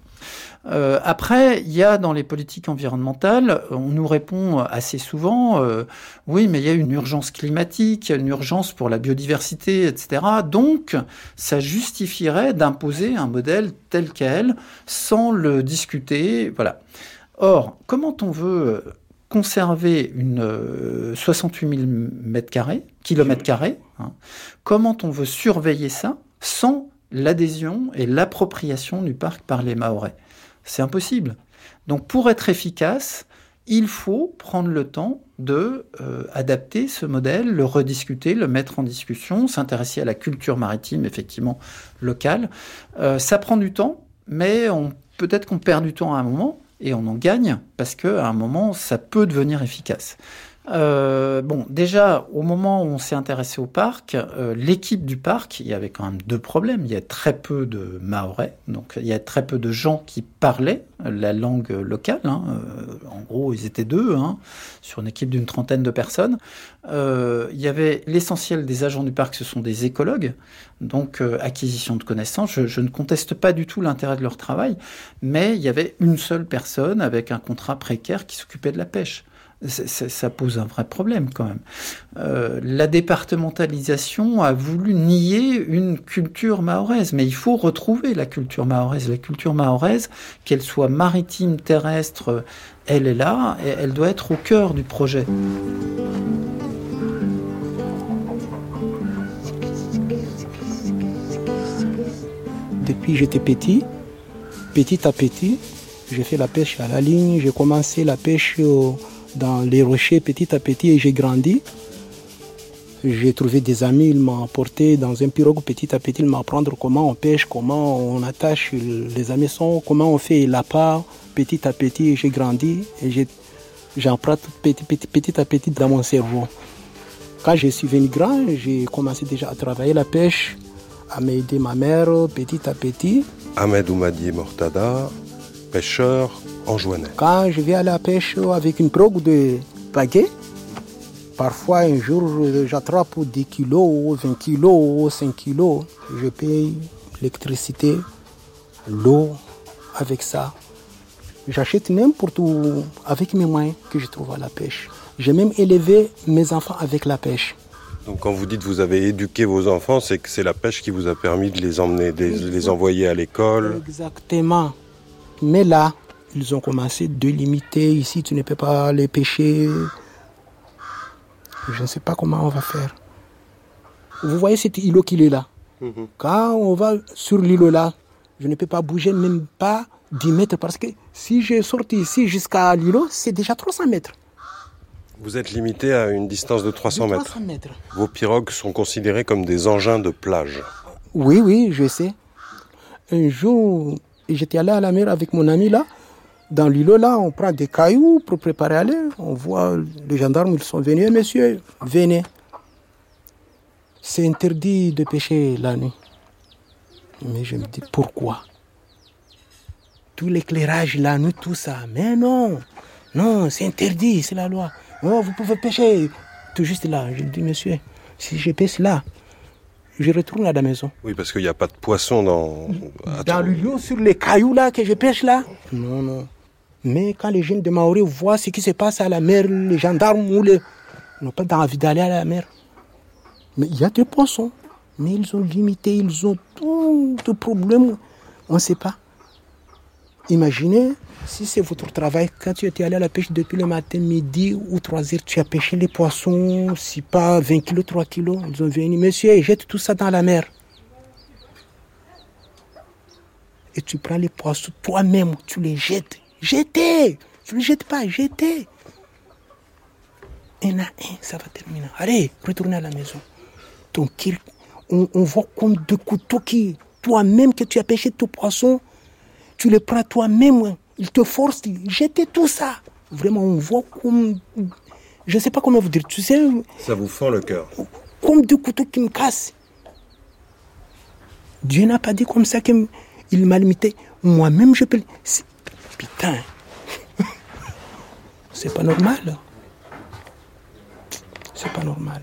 Après, il y a dans les politiques environnementales, on nous répond assez souvent, oui, mais il y a une urgence climatique, il y a une urgence pour la biodiversité, etc. Donc, ça justifierait d'imposer un modèle tel quel, sans le discuter, voilà. Or, comment on veut conserver une 68 000 kilomètres carrés, comment on veut surveiller ça sans l'adhésion et l'appropriation du parc par les Mahorais? C'est impossible. Donc pour être efficace, il faut prendre le temps de adapter ce modèle, le rediscuter, le mettre en discussion, s'intéresser à la culture maritime, effectivement, locale. Ça prend du temps, mais peut-être qu'on perd du temps à un moment et on en gagne parce qu'à un moment, ça peut devenir efficace. Déjà, au moment où on s'est intéressé au parc, l'équipe du parc, il y avait quand même 2 problèmes. Il y a très peu de Mahorais, donc il y a très peu de gens qui parlaient la langue locale. En gros, ils étaient 2, sur une équipe d'une 30aine de personnes. Il y avait l'essentiel des agents du parc, ce sont des écologues, donc acquisition de connaissances. Je ne conteste pas du tout l'intérêt de leur travail, mais il y avait une seule personne avec un contrat précaire qui s'occupait de la pêche. Ça pose un vrai problème quand même. La départementalisation a voulu nier une culture mahoraise, mais il faut retrouver la culture mahoraise. La culture mahoraise, qu'elle soit maritime, terrestre, elle est là, et elle doit être au cœur du projet. depuis que j'étais petit. Petit à petit, j'ai fait la pêche à la ligne. J'ai commencé la pêche dans les rochers petit à petit et j'ai grandi. J'ai trouvé des amis, ils m'ont apporté dans un pirogue petit à petit, ils m'ont appris comment on pêche, comment on attache les hameçons, comment on fait l'appât. Petit à petit, j'ai grandi et j'apprends petit à petit dans mon cerveau. Quand je suis venu grand, j'ai commencé déjà à travailler la pêche, à m'aider ma mère petit à petit. Ahmed Oumadi Mortada, pêcheur anjouanais. Quand je vais à la pêche avec une pirogue de pagaie, parfois un jour j'attrape 10 kilos, 20 kilos, 5 kilos. Je paye l'électricité, l'eau avec ça. J'achète n'importe où avec mes moyens que je trouve à la pêche. J'ai même élevé mes enfants avec la pêche. Donc quand vous dites que vous avez éduqué vos enfants, c'est que c'est la pêche qui vous a permis de les emmener, de les envoyer à l'école. Exactement. Mais là, ils ont commencé de limiter. Ici, tu ne peux pas les pêcher. Je ne sais pas comment on va faire. Vous voyez cet îlot qu'il est là. Quand on va sur l'îlot là, je ne peux pas bouger même pas 10 mètres parce que si je sors ici jusqu'à l'îlot, c'est déjà 300 mètres. Vous êtes limité à une distance de 300 mètres. 300 mètres. Vos pirogues sont considérées comme des engins de plage. Oui, je sais. Un jour, j'étais allé à la mer avec mon ami là. Dans l'îlot là, on prend des cailloux pour préparer à aller. On voit les gendarmes, ils sont venus. Monsieur, venez. C'est interdit de pêcher la nuit. Mais je me dis, pourquoi? Tout l'éclairage la nuit, tout ça. Mais non, c'est interdit, c'est la loi. Oh, vous pouvez pêcher tout juste là. Je dis, monsieur, si je pêche là, je retourne à la maison. Oui, parce qu'il n'y a pas de poisson dans l'îlot, sur les cailloux là que je pêche là. Non. Mais quand les jeunes de Maoré voient ce qui se passe à la mer, les gendarmes n'ont pas envie d'aller à la mer. Mais il y a des poissons. Mais ils ont limité, ils ont tout de problèmes. On ne sait pas. Imaginez, si c'est votre travail, quand tu étais allé à la pêche depuis le matin, midi ou 3 heures, tu as pêché les poissons, si pas 20 kilos, 3 kilos. Ils ont venu, monsieur, jette tout ça dans la mer. Et tu prends les poissons toi-même, tu les jettes. Jetez! Tu ne les jettes pas, jetez! Un à un, ça va terminer. Allez, retournez à la maison. Donc, on voit comme deux couteaux qui, toi-même, que tu as pêché ton poisson, tu le prends toi-même, il te force, jetez tout ça. Vraiment, on voit comme... Je ne sais pas comment vous dire, tu sais... Ça vous fend le cœur. Comme deux couteaux qui me cassent. Dieu n'a pas dit comme ça qu'il m'a limité. Moi-même, je peux... Putain. C'est pas normal. C'est pas normal.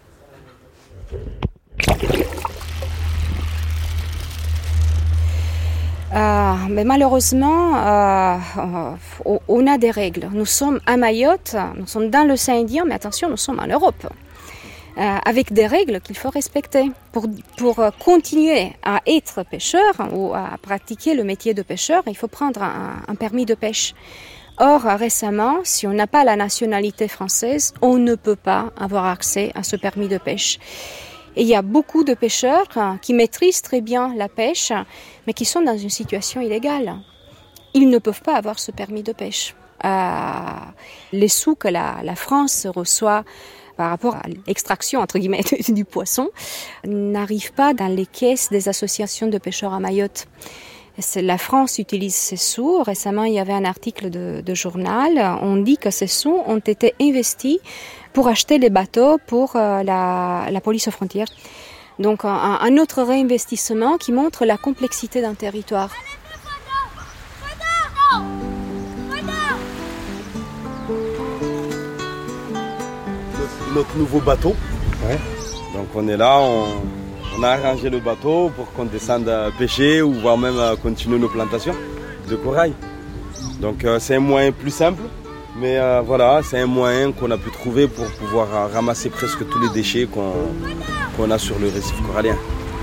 Mais malheureusement, on a des règles. Nous sommes à Mayotte, nous sommes dans l'océan Indien, mais attention, nous sommes en Europe. Avec des règles qu'il faut respecter. Pour continuer à être pêcheur ou à pratiquer le métier de pêcheur, il faut prendre un permis de pêche. Or, récemment, si on n'a pas la nationalité française, on ne peut pas avoir accès à ce permis de pêche. Et il y a beaucoup de pêcheurs qui maîtrisent très bien la pêche, mais qui sont dans une situation illégale. Ils ne peuvent pas avoir ce permis de pêche. Les sous que la France reçoit par rapport à l'extraction, entre guillemets, du poisson, n'arrivent pas dans les caisses des associations de pêcheurs à Mayotte. La France utilise ces sous. Récemment, il y avait un article de journal. On dit que ces sous ont été investis pour acheter les bateaux pour la police aux frontières. Donc un autre réinvestissement qui montre la complexité d'un territoire. Notre nouveau bateau. Ouais. Donc on est là, on a arrangé le bateau pour qu'on descende pêcher ou voire même continuer nos plantations de corail. Donc c'est un moyen plus simple, mais voilà, c'est un moyen qu'on a pu trouver pour pouvoir ramasser presque tous les déchets qu'on a sur le récif corallien.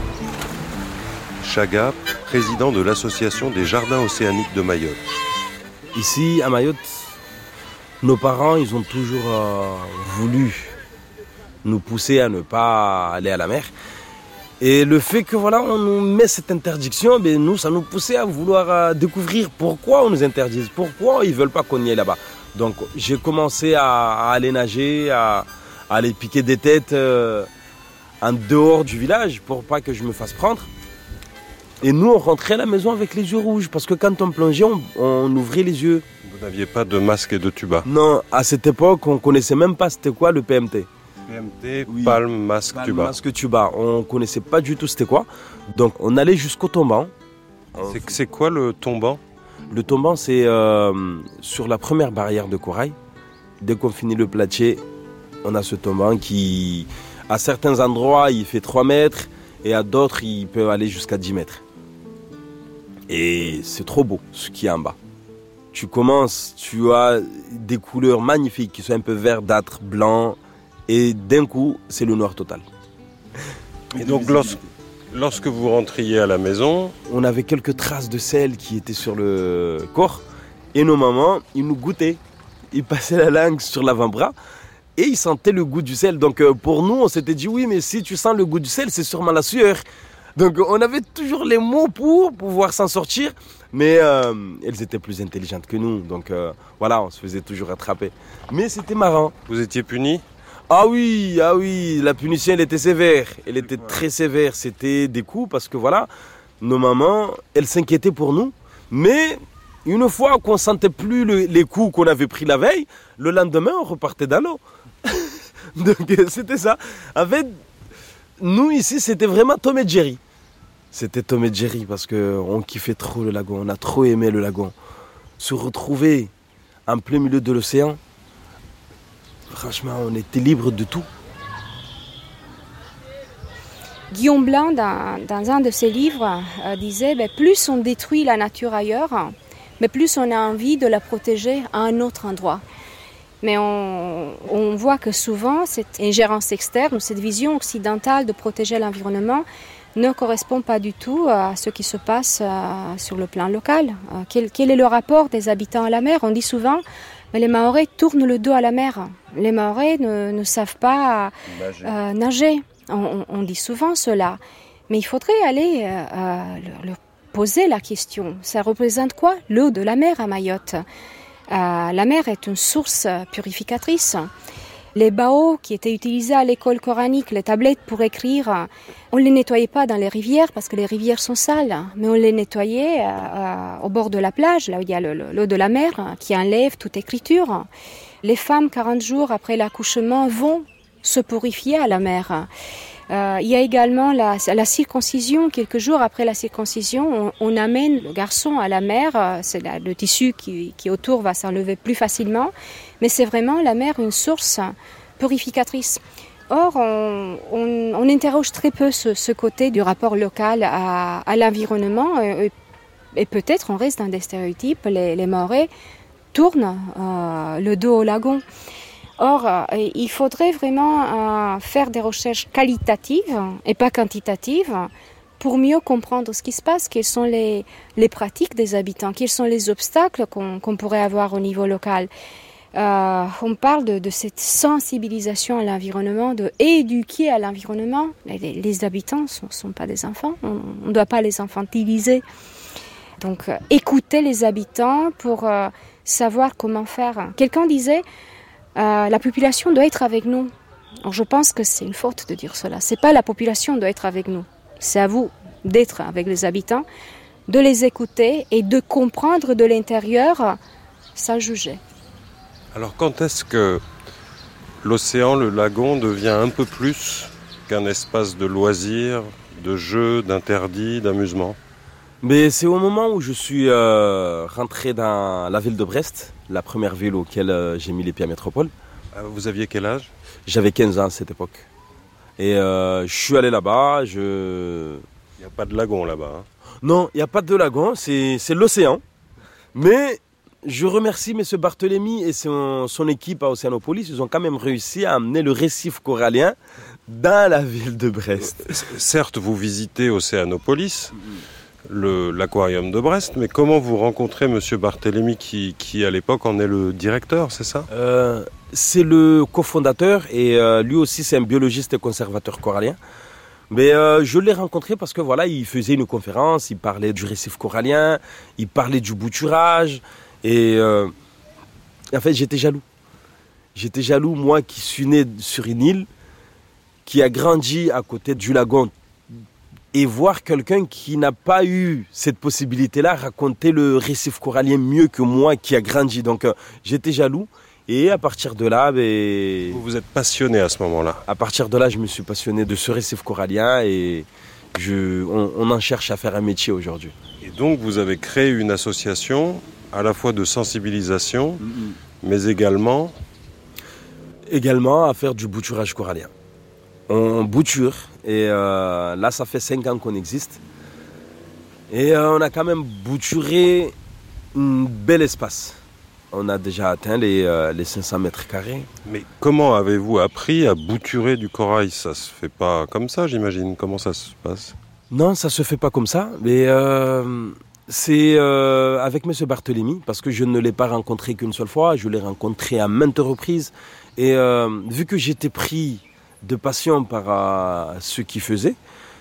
Chaga, président de l'association des jardins océaniques de Mayotte. Ici, à Mayotte, nos parents, ils ont toujours voulu nous pousser à ne pas aller à la mer. Et le fait que voilà, on nous met cette interdiction, ben nous, ça nous poussait à vouloir découvrir pourquoi on nous interdise, pourquoi ils veulent pas qu'on y aille là-bas. Donc j'ai commencé à aller nager, à aller piquer des têtes en dehors du village pour pas que je me fasse prendre. Et nous, on rentrait à la maison avec les yeux rouges parce que quand on plongeait, on ouvrait les yeux. Vous n'aviez pas de masque et de tuba? Non, à cette époque, on connaissait même pas c'était quoi le PMT. PMT, oui. Palme, masque, tuba. Masque, tuba. On connaissait pas du tout c'était quoi. Donc on allait jusqu'au tombant. C'est quoi le tombant? Le tombant, c'est sur la première barrière de corail. Dès qu'on finit le platier, on a ce tombant qui, à certains endroits, il fait 3 mètres et à d'autres, il peut aller jusqu'à 10 mètres. Et c'est trop beau ce qui est en bas. Tu commences, tu as des couleurs magnifiques qui sont un peu verdâtres, blancs. Et d'un coup, c'est le noir total. Et donc, lorsque vous rentriez à la maison, on avait quelques traces de sel qui étaient sur le corps. Et nos mamans, ils nous goûtaient. Ils passaient la langue sur l'avant-bras et ils sentaient le goût du sel. Donc, pour nous, on s'était dit, oui, mais si tu sens le goût du sel, c'est sûrement la sueur. Donc, on avait toujours les mots pour pouvoir s'en sortir. Mais elles étaient plus intelligentes que nous. Donc, voilà, on se faisait toujours attraper. Mais c'était marrant. Vous étiez punis ? Ah oui, la punition, elle était sévère. Elle était très sévère. C'était des coups parce que voilà, nos mamans, elles s'inquiétaient pour nous. Mais une fois qu'on sentait plus les coups qu'on avait pris la veille, le lendemain, on repartait dans l'eau. Donc c'était ça. En fait, nous ici, c'était vraiment Tom et Jerry. C'était Tom et Jerry parce qu'on kiffait trop le lagon. On a trop aimé le lagon. Se retrouver en plein milieu de l'océan, franchement, on était libre de tout. Guillaume Blanc, dans un de ses livres, disait plus on détruit la nature ailleurs, mais plus on a envie de la protéger à un autre endroit. Mais on voit que souvent, cette ingérence externe ou cette vision occidentale de protéger l'environnement ne correspond pas du tout à ce qui se passe sur le plan local. Quel est le rapport des habitants à la mer? On dit souvent mais les Mahorais tournent le dos à la mer. Les Mahorais ne savent pas nager. On dit souvent cela. Mais il faudrait aller leur poser la question. Ça représente quoi l'eau de la mer à Mayotte? La mer est une source purificatrice. Les baos qui étaient utilisés à l'école coranique, les tablettes pour écrire, on ne les nettoyait pas dans les rivières parce que les rivières sont sales, mais on les nettoyait au bord de la plage, là où il y a l'eau de la mer qui enlève toute écriture. Les femmes, 40 jours après l'accouchement, vont se purifier à la mer. Il y a également la circoncision. Quelques jours après la circoncision, on amène le garçon à la mer. C'est le tissu qui autour va s'enlever plus facilement. Mais c'est vraiment la mer une source purificatrice. Or, on interroge très peu ce côté du rapport local à l'environnement. Et peut-être on reste dans des stéréotypes. Les Mahorais tournent le dos au lagon. Or, il faudrait vraiment faire des recherches qualitatives et pas quantitatives pour mieux comprendre ce qui se passe, quelles sont les pratiques des habitants, quels sont les obstacles qu'on pourrait avoir au niveau local. On parle de cette sensibilisation à l'environnement, de éduquer à l'environnement. Les habitants ne sont pas des enfants, on ne doit pas les infantiliser. Donc, écouter les habitants pour savoir comment faire. Quelqu'un disait la population doit être avec nous. Alors, je pense que c'est une faute de dire cela. C'est pas la population doit être avec nous. C'est à vous d'être avec les habitants, de les écouter et de comprendre de l'intérieur sans juger. Alors quand est-ce que l'océan, le lagon devient un peu plus qu'un espace de loisirs, de jeux, d'interdits, d'amusement? Mais c'est au moment où je suis rentré dans la ville de Brest, la première ville auquel j'ai mis les pieds à métropole. Vous aviez quel âge? J'avais 15 ans à cette époque. Et je suis allé là-bas. Il n'y a pas de lagon là-bas, hein? Non, il n'y a pas de lagon, c'est l'océan. Mais je remercie M. Barthélémy et son équipe à Océanopolis. Ils ont quand même réussi à amener le récif corallien dans la ville de Brest. Certes, vous visitez Océanopolis, l'aquarium de Brest, mais comment vous rencontrez M. Barthélémy qui à l'époque en est le directeur, c'est ça? C'est le cofondateur et lui aussi c'est un biologiste et conservateur corallien. Mais je l'ai rencontré parce que voilà, il faisait une conférence, il parlait du récif corallien, il parlait du bouturage. Et en fait, j'étais jaloux. J'étais jaloux, moi qui suis né sur une île, qui a grandi à côté du lagon, et voir quelqu'un qui n'a pas eu cette possibilité-là raconter le récif corallien mieux que moi qui a grandi. Donc j'étais jaloux. Et à partir de là, vous vous êtes passionné à ce moment-là. À partir de là, je me suis passionné de ce récif corallien et on en cherche à faire un métier aujourd'hui. Et donc vous avez créé une association à la fois de sensibilisation, mais également à faire du bouturage corallien. On bouture et là ça fait 5 ans qu'on existe et on a quand même bouturé un bel espace. On a déjà atteint les 500 mètres carrés. Mais comment avez-vous appris à bouturer du corail? Ça se fait pas comme ça, j'imagine. Comment ça se passe? Non, ça se fait pas comme ça, mais c'est avec M. Barthélémy, parce que je ne l'ai pas rencontré qu'une seule fois, je l'ai rencontré à maintes reprises. Et vu que j'étais pris de passion par ce qu'il faisait,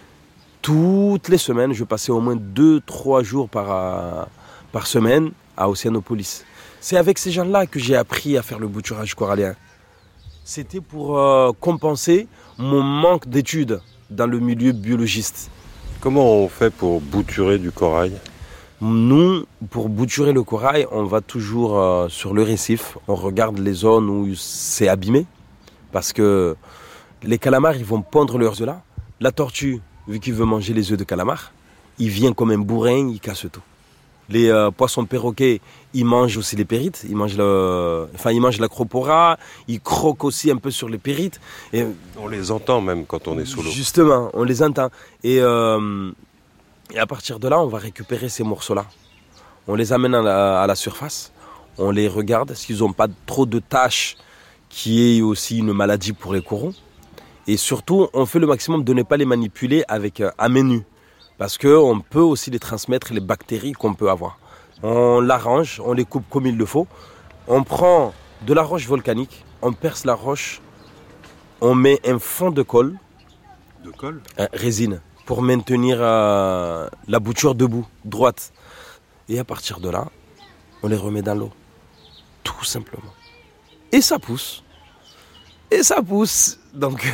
toutes les semaines, je passais au moins 2-3 jours par semaine à Océanopolis. C'est avec ces gens-là que j'ai appris à faire le bouturage corallien. C'était pour compenser mon manque d'études dans le milieu biologiste. Comment on fait pour bouturer du corail? Nous, pour bouturer le corail, on va toujours sur le récif. On regarde les zones où c'est abîmé. Parce que les calamars, ils vont pondre leurs œufs là. La tortue, vu qu'il veut manger les œufs de calamar, il vient comme un bourrin, il casse tout. Les poissons perroquets, ils mangent aussi les pérites, ils mangent l'acropora, ils croquent aussi un peu sur les pérites. Et on les entend même quand on est sous l'eau. Justement, on les entend. Et à partir de là, on va récupérer ces morceaux-là. On les amène à la surface, on les regarde, s'ils n'ont pas trop de taches, qui est aussi une maladie pour les coraux. Et surtout, on fait le maximum de ne pas les manipuler avec un menu. Parce qu'on peut aussi les transmettre, les bactéries qu'on peut avoir. On l'arrange, on les coupe comme il le faut. On prend de la roche volcanique, on perce la roche, on met un fond de colle. De colle? Résine, pour maintenir la bouture debout, droite. Et à partir de là, on les remet dans l'eau. Tout simplement. Et ça pousse. Et ça pousse. Donc...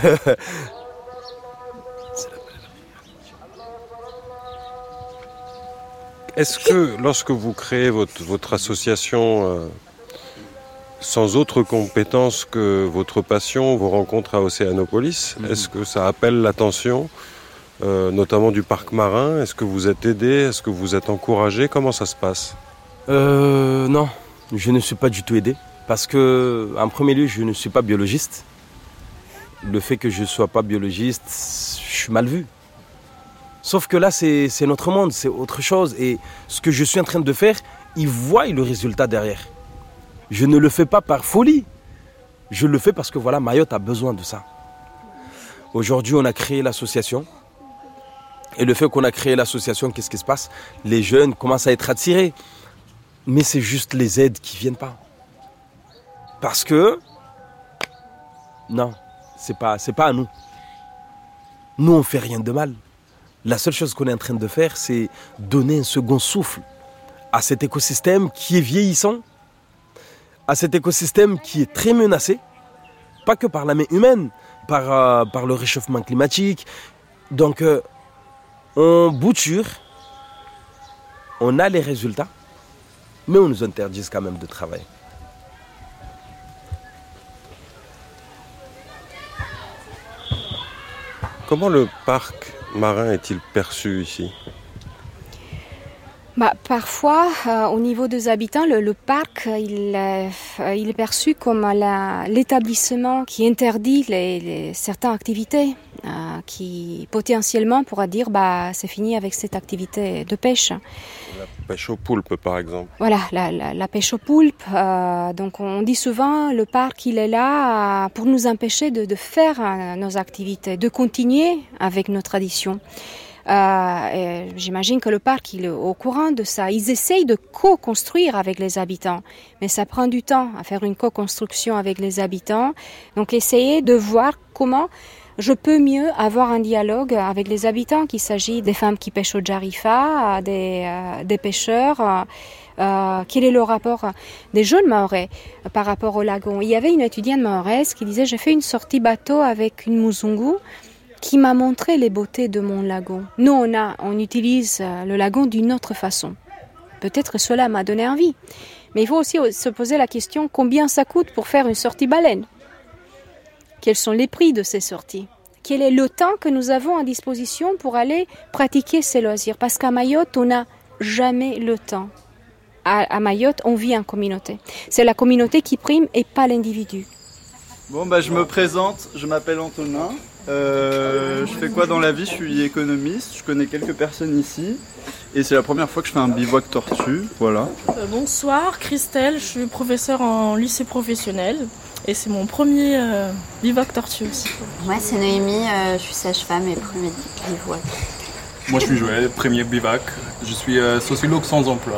Est-ce que lorsque vous créez votre association sans autre compétence que votre passion, vos rencontres à Océanopolis, est-ce que ça appelle l'attention, notamment du parc marin? Est-ce que vous êtes aidé? Est-ce que vous êtes encouragé? Comment ça se passe? Non, je ne suis pas du tout aidé. Parce que, en premier lieu, je ne suis pas biologiste. Le fait que je ne sois pas biologiste, je suis mal vu. Sauf que là, c'est notre monde, c'est autre chose. Et ce que je suis en train de faire, ils voient le résultat derrière. Je ne le fais pas par folie. Je le fais parce que voilà, Mayotte a besoin de ça. Aujourd'hui, on a créé l'association. Et le fait qu'on a créé l'association, qu'est-ce qui se passe? Les jeunes commencent à être attirés. Mais c'est juste les aides qui ne viennent pas. Parce que, non, c'est pas à nous. Nous, on ne fait rien de mal. La seule chose qu'on est en train de faire, c'est donner un second souffle à cet écosystème qui est vieillissant, à cet écosystème qui est très menacé, pas que par la main humaine, par le réchauffement climatique. Donc, on bouture, on a les résultats, mais on nous interdit quand même de travailler. Comment le parc marin est-il perçu ici? Parfois, au niveau des habitants, le parc il est perçu comme l'établissement qui interdit certaines activités, qui potentiellement pourra dire c'est fini avec cette activité de pêche. La pêche au poulpe, par exemple. Voilà, la pêche au poulpe. Donc on dit souvent le parc il est là pour nous empêcher de faire nos activités, de continuer avec nos traditions. J'imagine que le parc il est au courant de ça. Ils essayent de co-construire avec les habitants, mais ça prend du temps à faire une co-construction avec les habitants. Donc essayer de voir comment je peux mieux avoir un dialogue avec les habitants, qu'il s'agit des femmes qui pêchent au Jarifa, des pêcheurs. Quel est le rapport des jeunes Mahorais par rapport au lagon? Il y avait une étudiante mahoraise qui disait « J'ai fait une sortie bateau avec une Muzungu qui m'a montré les beautés de mon lagon. Nous, on utilise le lagon d'une autre façon. Peut-être cela m'a donné envie. Mais il faut aussi se poser la question combien ça coûte pour faire une sortie baleine? Quels sont les prix de ces sorties? Quel est le temps que nous avons à disposition pour aller pratiquer ces loisirs? Parce qu'à Mayotte, on n'a jamais le temps. À Mayotte, on vit en communauté. C'est la communauté qui prime et pas l'individu. Bon, je me présente, je m'appelle Antonin. Je fais quoi dans la vie? Je suis économiste, je connais quelques personnes ici. Et c'est la première fois que je fais un bivouac tortue, voilà. Bonsoir, Christelle, je suis professeure en lycée professionnel. Et c'est mon premier bivouac tortue aussi. Moi, c'est Noémie, je suis sage-femme et premier bivouac. Moi, je suis Joël, premier bivouac. Je suis sociologue sans emploi.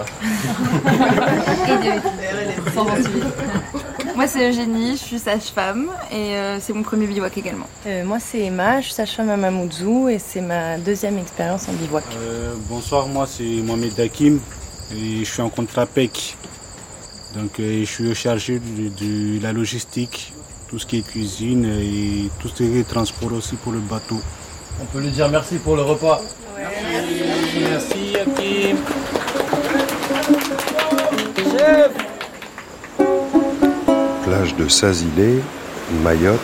Moi, c'est Eugénie, je suis sage-femme et c'est mon premier bivouac également. Moi, c'est Emma, je suis sage-femme à Mamoudzou et c'est ma deuxième expérience en bivouac. Bonsoir, moi, c'est Mohamed Hakim et je suis en contrat PEC. Donc, je suis chargé de la logistique, tout ce qui est cuisine et tout ce qui est transport aussi pour le bateau. On peut lui dire merci pour le repas. Merci Hakim. Chef. Plage de Sazilé, Mayotte,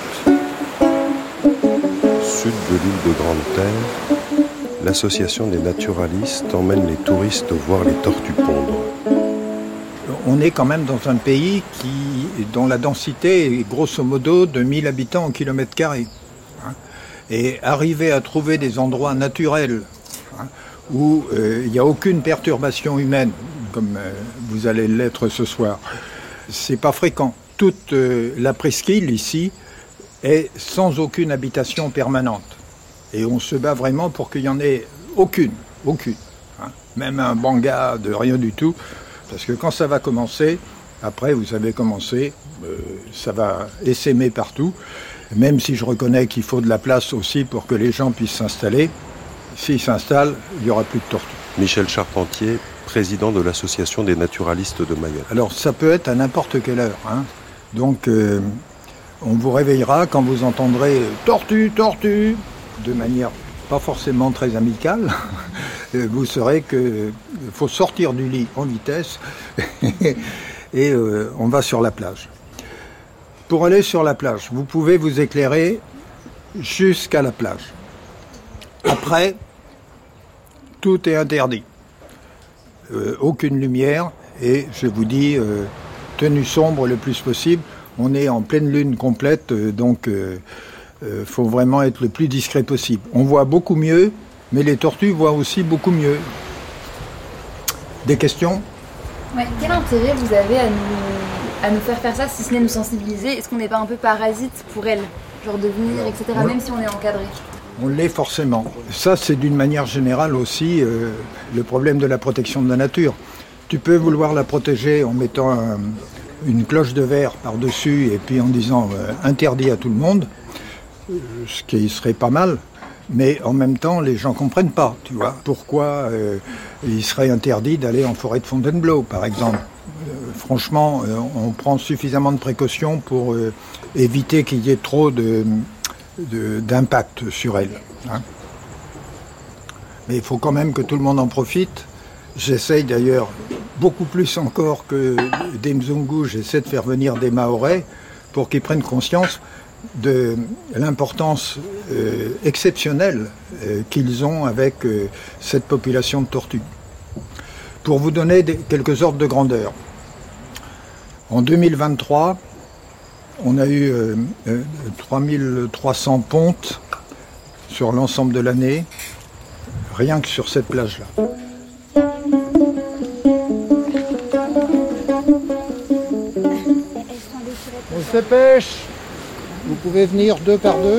sud de l'île de Grande-Terre, l'association des naturalistes emmène les touristes voir les tortues pondre. On est quand même dans un pays dont la densité est grosso modo de 1000 habitants au kilomètre carré. Et arriver à trouver des endroits naturels où il n'y a aucune perturbation humaine, comme vous allez l'être ce soir, c'est pas fréquent. Toute la presqu'île ici est sans aucune habitation permanente. Et on se bat vraiment pour qu'il n'y en ait aucune. Même un banga de rien du tout. Parce que quand ça va commencer, après vous savez commencer, ça va essaimer partout. Même si je reconnais qu'il faut de la place aussi pour que les gens puissent s'installer. S'ils s'installent, il n'y aura plus de tortues. Michel Charpentier, président de l'association des naturalistes de Mayotte. Alors ça peut être à n'importe quelle heure. Donc on vous réveillera quand vous entendrez « tortue, tortue » de manière pas forcément très amicale. Vous saurez qu'il faut sortir du lit en vitesse et on va sur la plage. Pour aller sur la plage, vous pouvez vous éclairer jusqu'à la plage. Après, tout est interdit. Aucune lumière et je vous dis, tenue sombre le plus possible. On est en pleine lune complète, donc faut vraiment être le plus discret possible. On voit beaucoup mieux, mais les tortues voient aussi beaucoup mieux. Des questions ? Ouais, quel intérêt vous avez à nous faire ça, si ce n'est nous sensibiliser? Est-ce qu'on n'est pas un peu parasite pour elles? Genre de venir, etc., même si on est encadré? On l'est forcément. Ça, c'est d'une manière générale aussi le problème de la protection de la nature. Tu peux vouloir la protéger en mettant une cloche de verre par-dessus et puis en disant interdit à tout le monde, ce qui serait pas mal. Mais en même temps, les gens ne comprennent pas, tu vois. Pourquoi il serait interdit d'aller en forêt de Fontainebleau, par exemple. Franchement, on prend suffisamment de précautions pour éviter qu'il y ait trop d'impact sur elles. Mais il faut quand même que tout le monde en profite. J'essaye d'ailleurs, beaucoup plus encore que des Mzungu, j'essaie de faire venir des Mahorais pour qu'ils prennent conscience de l'importance exceptionnelle qu'ils ont avec cette population de tortues. Pour vous donner quelques ordres de grandeur, en 2023, on a eu 3300 pontes sur l'ensemble de l'année, rien que sur cette plage-là. On se dépêche. Vous pouvez venir 2 par 2.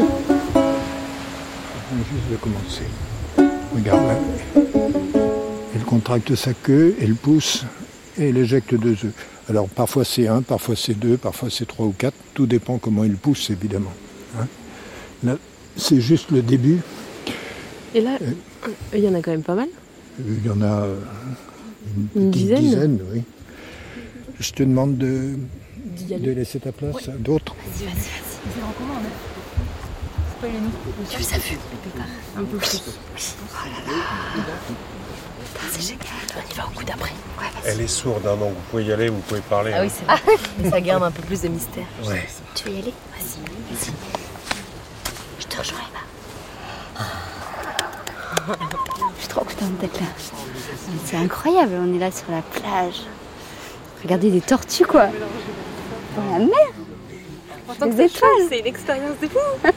On vient juste de commencer. Regarde là. Elle contracte sa queue, elle pousse et elle éjecte 2 œufs. Alors parfois c'est 1, parfois c'est 2, parfois c'est 3 ou 4. Tout dépend comment il pousse évidemment. Là, c'est juste le début. Et là, il y en a quand même pas mal. Il y en a une dizaine, oui. Je te demande de laisser ta place à d'autres. Vas-y. C'est en commun, spoil-nous. Tu les as vus, un peu plus. Oh là là. C'est génial. On y va au coup d'après. Ouais, elle est sourde, hein, donc vous pouvez y aller, vous pouvez parler. Ah oui, c'est vrai. Mais ça garde un peu plus de mystère. Ouais. Tu veux y aller? Vas-y. Je te rejoins, Emma. Je suis trop contente d'être là. C'est incroyable, on est là sur la plage. Regardez des tortues, quoi. Dans la mer. Des étoiles. C'est une expérience de fou.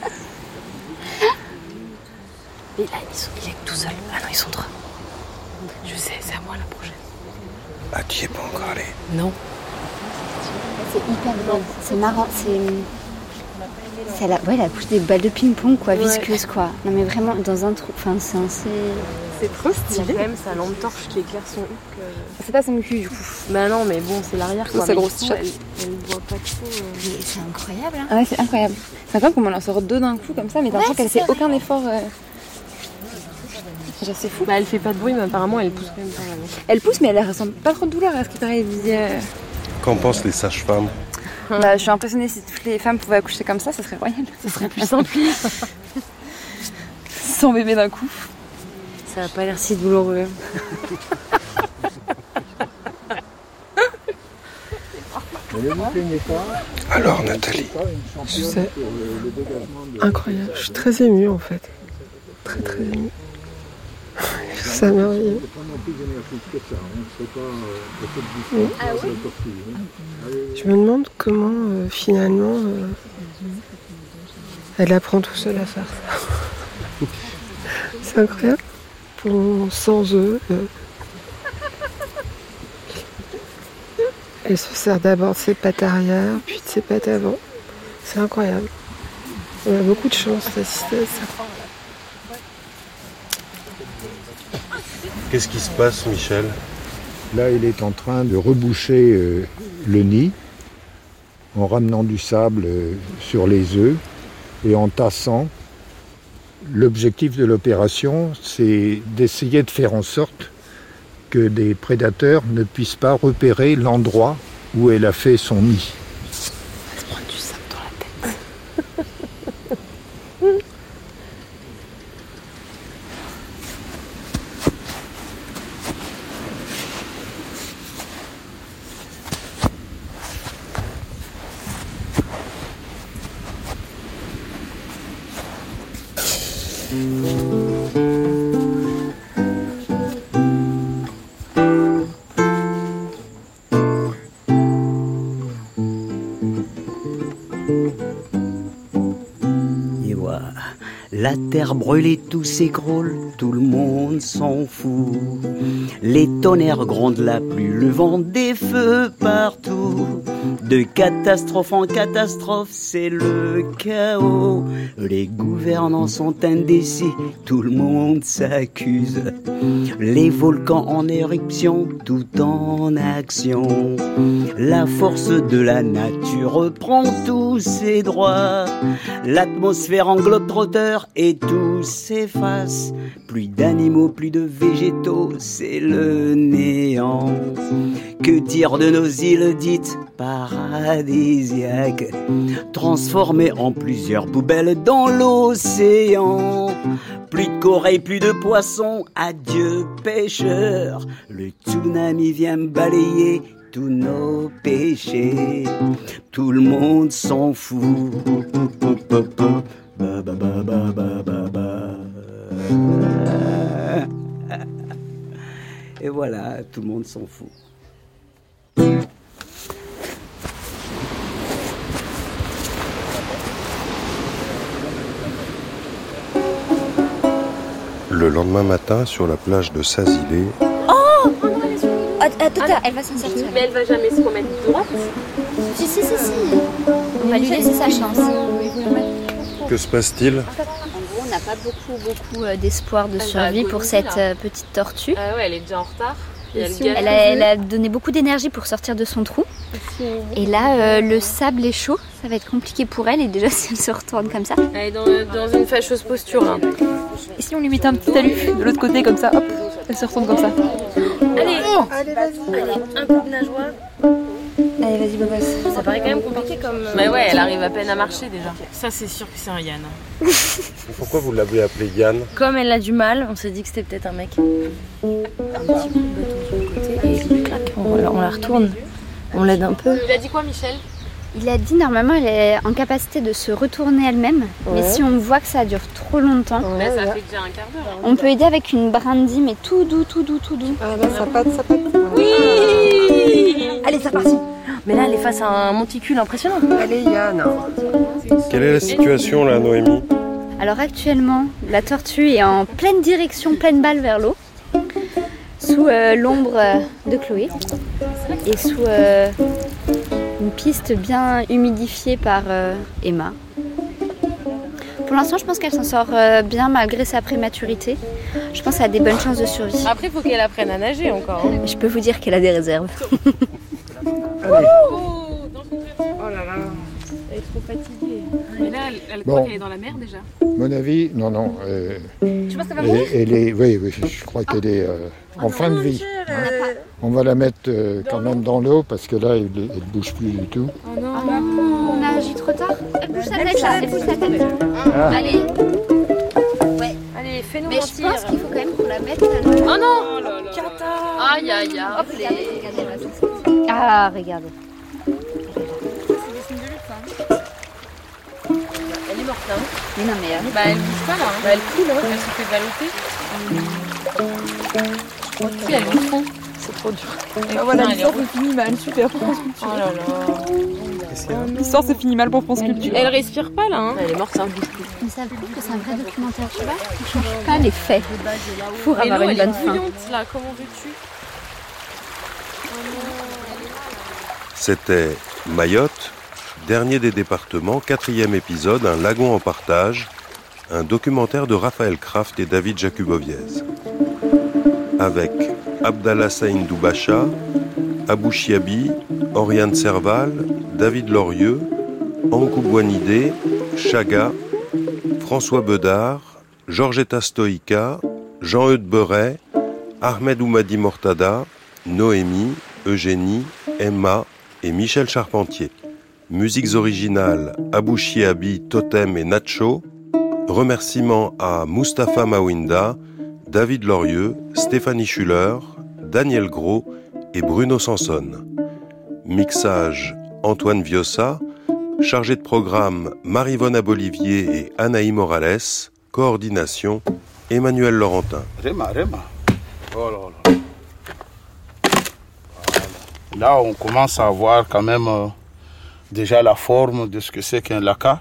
Et là, il est tout seul. Ah non, ils sont trois. Je sais, c'est à moi la prochaine. Ah, tu y es pas encore allé? Non. C'est hyper drôle. C'est marrant. C'est la bouche des balles de ping-pong, quoi, visqueuses, quoi. Non, mais vraiment, dans un trou. Enfin, c'est trop stylé. Quand même, sa lampe torche qui éclaire son hook. C'est pas son cul, du coup. Bah non, mais bon, c'est l'arrière, quoi. Sa grosse chatte. Elle voit pas trop. Mais c'est incroyable, hein. Ah ouais, c'est incroyable. C'est incroyable comment on en sort deux d'un coup, comme ça, mais t'as l'impression qu'elle fait aucun effort. Genre, c'est fou. Bah, elle fait pas de bruit, mais apparemment, elle pousse quand même pas mal. Elle pousse, mais elle ressent pas trop de douleur, à ce qui paraît. Qu'en pensent les sages-femmes? Bah, je suis impressionnée, si toutes les femmes pouvaient accoucher comme ça serait royal. Ça serait plus simple. Sans bébé d'un coup. Ça a pas l'air si douloureux. Alors Nathalie, c'est incroyable, je suis très émue en fait. Très très émue. Ça merveilleux. Je me demande comment finalement elle apprend tout seul à faire ça. C'est incroyable. Sans œufs. Elle se sert d'abord de ses pattes arrière, puis de ses pattes avant. C'est incroyable. On a beaucoup de chance d'assister à ça. Qu'est-ce qui se passe, Michel? Là, il est en train de reboucher le nid en ramenant du sable sur les œufs et en tassant. L'objectif de l'opération, c'est d'essayer de faire en sorte que des prédateurs ne puissent pas repérer l'endroit où elle a fait son nid. Elle se prend du sable dans la tête. La terre brûlée, tout s'écroule, tout le monde s'en fout. Les tonnerres grondent la pluie, le vent des feux partout. De catastrophe en catastrophe, c'est le chaos. Les gouvernants sont indécis, tout le monde s'accuse. Les volcans en éruption, tout en action. La force de la nature prend tous ses droits. L'atmosphère en globe-trotteur et tout s'efface. Plus d'animaux, plus de végétaux, c'est le néant. Que dire de nos îles dites paradisiaques, transformées en plusieurs poubelles dans l'océan. Plus de corail, plus de poissons, adieu pêcheurs. Le tsunami vient balayer tous nos péchés. Tout le monde s'en fout. Ba, ba, ba, ba, ba, ba, ba. Et voilà, tout le monde s'en fout. Le lendemain matin, sur la plage de Sazilé. Oh, attends, elle va s'en sortir. Mais elle va jamais se remettre droite. Si. On va lui laisser sa chance. Que se passe-t-il? En gros, on n'a pas beaucoup d'espoir de survie pour cette petite tortue. Ah ouais, elle est déjà en retard. Elle a donné beaucoup d'énergie pour sortir de son trou. Et là, le sable est chaud, ça va être compliqué pour elle. Et déjà, si elle se retourne comme ça. Elle est dans une fâcheuse posture là. Et si on lui mettait un petit talus de l'autre côté comme ça, hop, elle se retourne comme ça. Allez, vas-y. Allez, un coup de nageoire. Allez, vas-y, Bobos. Ça paraît quand même compliqué comme... Mais ouais, elle arrive à peine à marcher déjà. Ça, c'est sûr que c'est un Yann. Pourquoi vous l'avez appelé Yann? Comme elle a du mal, on s'est dit que c'était peut-être un mec. Un petit coup de bâton sur le côté et clac, on la retourne. On l'aide un peu. Il a dit quoi, Michel? Il a dit normalement elle est en capacité de se retourner elle-même, mais si on voit que ça dure trop longtemps, ça fait déjà un quart d'heure. on peut aider avec une brindille, mais tout doux. Ah bah ça patte. Oui. Allez, c'est parti. Mais là, elle est face à un monticule impressionnant. Allez, Yann. Quelle est la situation là, Noémie? Alors actuellement, la tortue est en pleine direction, pleine balle vers l'eau, sous l'ombre de Chloé et sous une piste bien humidifiée par Emma. Pour l'instant, je pense qu'elle s'en sort bien malgré sa prématurité. Je pense qu'elle a des bonnes chances de survie. Après, il faut qu'elle apprenne à nager encore. Je peux vous dire qu'elle a des réserves. Allez. Oh là là. Elle est trop fatiguée. Et là, elle croit qu'elle est dans la mer déjà. Mon avis, non. Tu penses qu'elle va mourir? Oui, je crois qu'elle est en fin de vie. On va la mettre quand même dans l'eau parce que là, elle ne bouge plus du tout. Oh non, on a agi trop tard. Elle bouge sa tête là, elle bouge sa tête. Allez. Ouais. Allez, fais-nous Mais mentir. je pense qu'il faut quand même qu'on la mette à l'eau. Oh non, Cata. Aïe. Hop, regardez. Ah, regardez. Elle est morte là. Mais non, mais Bah elle bouge pas là. Bah elle coule, elle se fait baloter. Si, elle est au fond. C'est trop dur. Ah voilà, l'histoire se finit mal, super pour France Culture. Oh là là. L'histoire se finit mal pour France Culture. Elle respire pas là, hein. Elle est morte, ça bouge plus. Mais ça prouve que c'est un vrai documentaire, tu vois. On change pas les faits pour avoir une bonne fin. Là, comment veux-tu? C'était Mayotte, dernier des départements, 4e épisode, un lagon en partage, un documentaire de Raphaël Kraft et David Jakuboviez. Avec Abdallah Saïn Doubacha, Abou Chiabi, Oriane Serval, David Lorieux, Ankou Bouanidé, Chaga, François Bedard, Georgetta Stoïka, Jean-Eudes Beuret, Ahmed Oumadi Mortada, Noémie, Eugénie, Emma et Michel Charpentier. Musiques originales Abou Chiabi, Totem et Nacho. Remerciements à Mustapha Mawinda, David Lorieux, Stéphanie Schuller, Daniel Gros et Bruno Sanson. Mixage Antoine Viossa. Chargé de programme Marie-Vonne Abolivier et Anaï Morales. Coordination Emmanuel Laurentin. Réma. Oh là. Là, on commence à voir quand même déjà la forme de ce que c'est qu'un laca.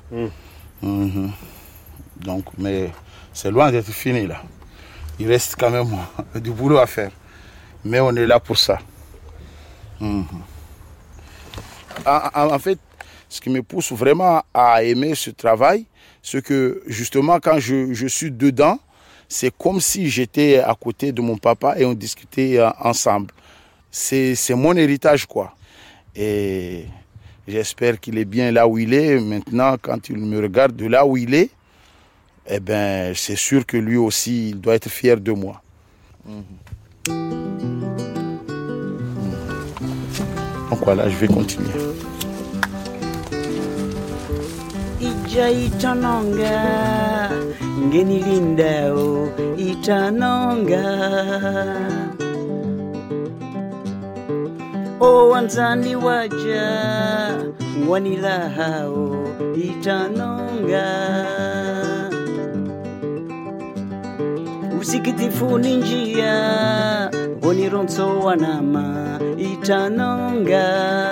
Donc, mais c'est loin d'être fini là. Il reste quand même du boulot à faire. Mais on est là pour ça. En fait, ce qui me pousse vraiment à aimer ce travail, c'est que justement quand je suis dedans, c'est comme si j'étais à côté de mon papa et on discutait ensemble. C'est mon héritage, quoi. Et j'espère qu'il est bien là où il est. Maintenant, quand il me regarde de là où il est, eh ben, c'est sûr que lui aussi, il doit être fier de moi. Donc voilà, je vais continuer. Ija itanonga, ngeni lindao itanonga. O wanzani waja, wanilahao itanonga. Usikitifu ni njia, wonironso wanama itanonga.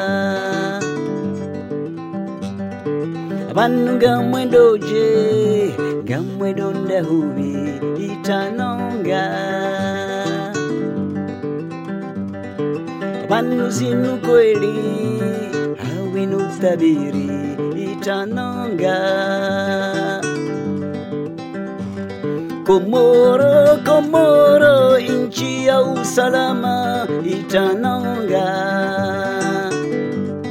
Abantu gamwendoje, gamwedonda hubi itanonga. Abantu zinu kweli, hawinu tabiri itanonga. Komoro, nchi ya usalama itanonga.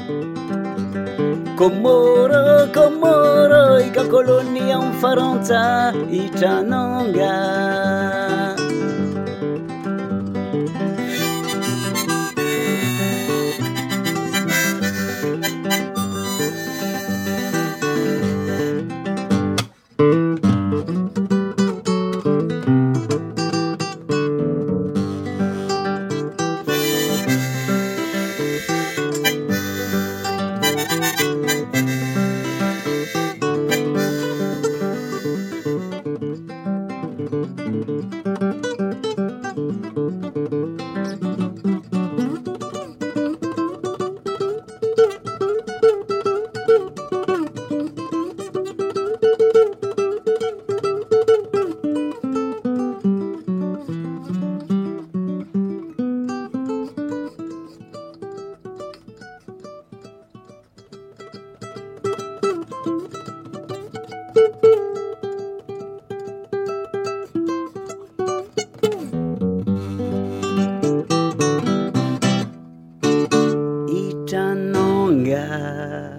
Komoro, Komoro, ika kolonia Ufaransa Itanonga. Itanonga.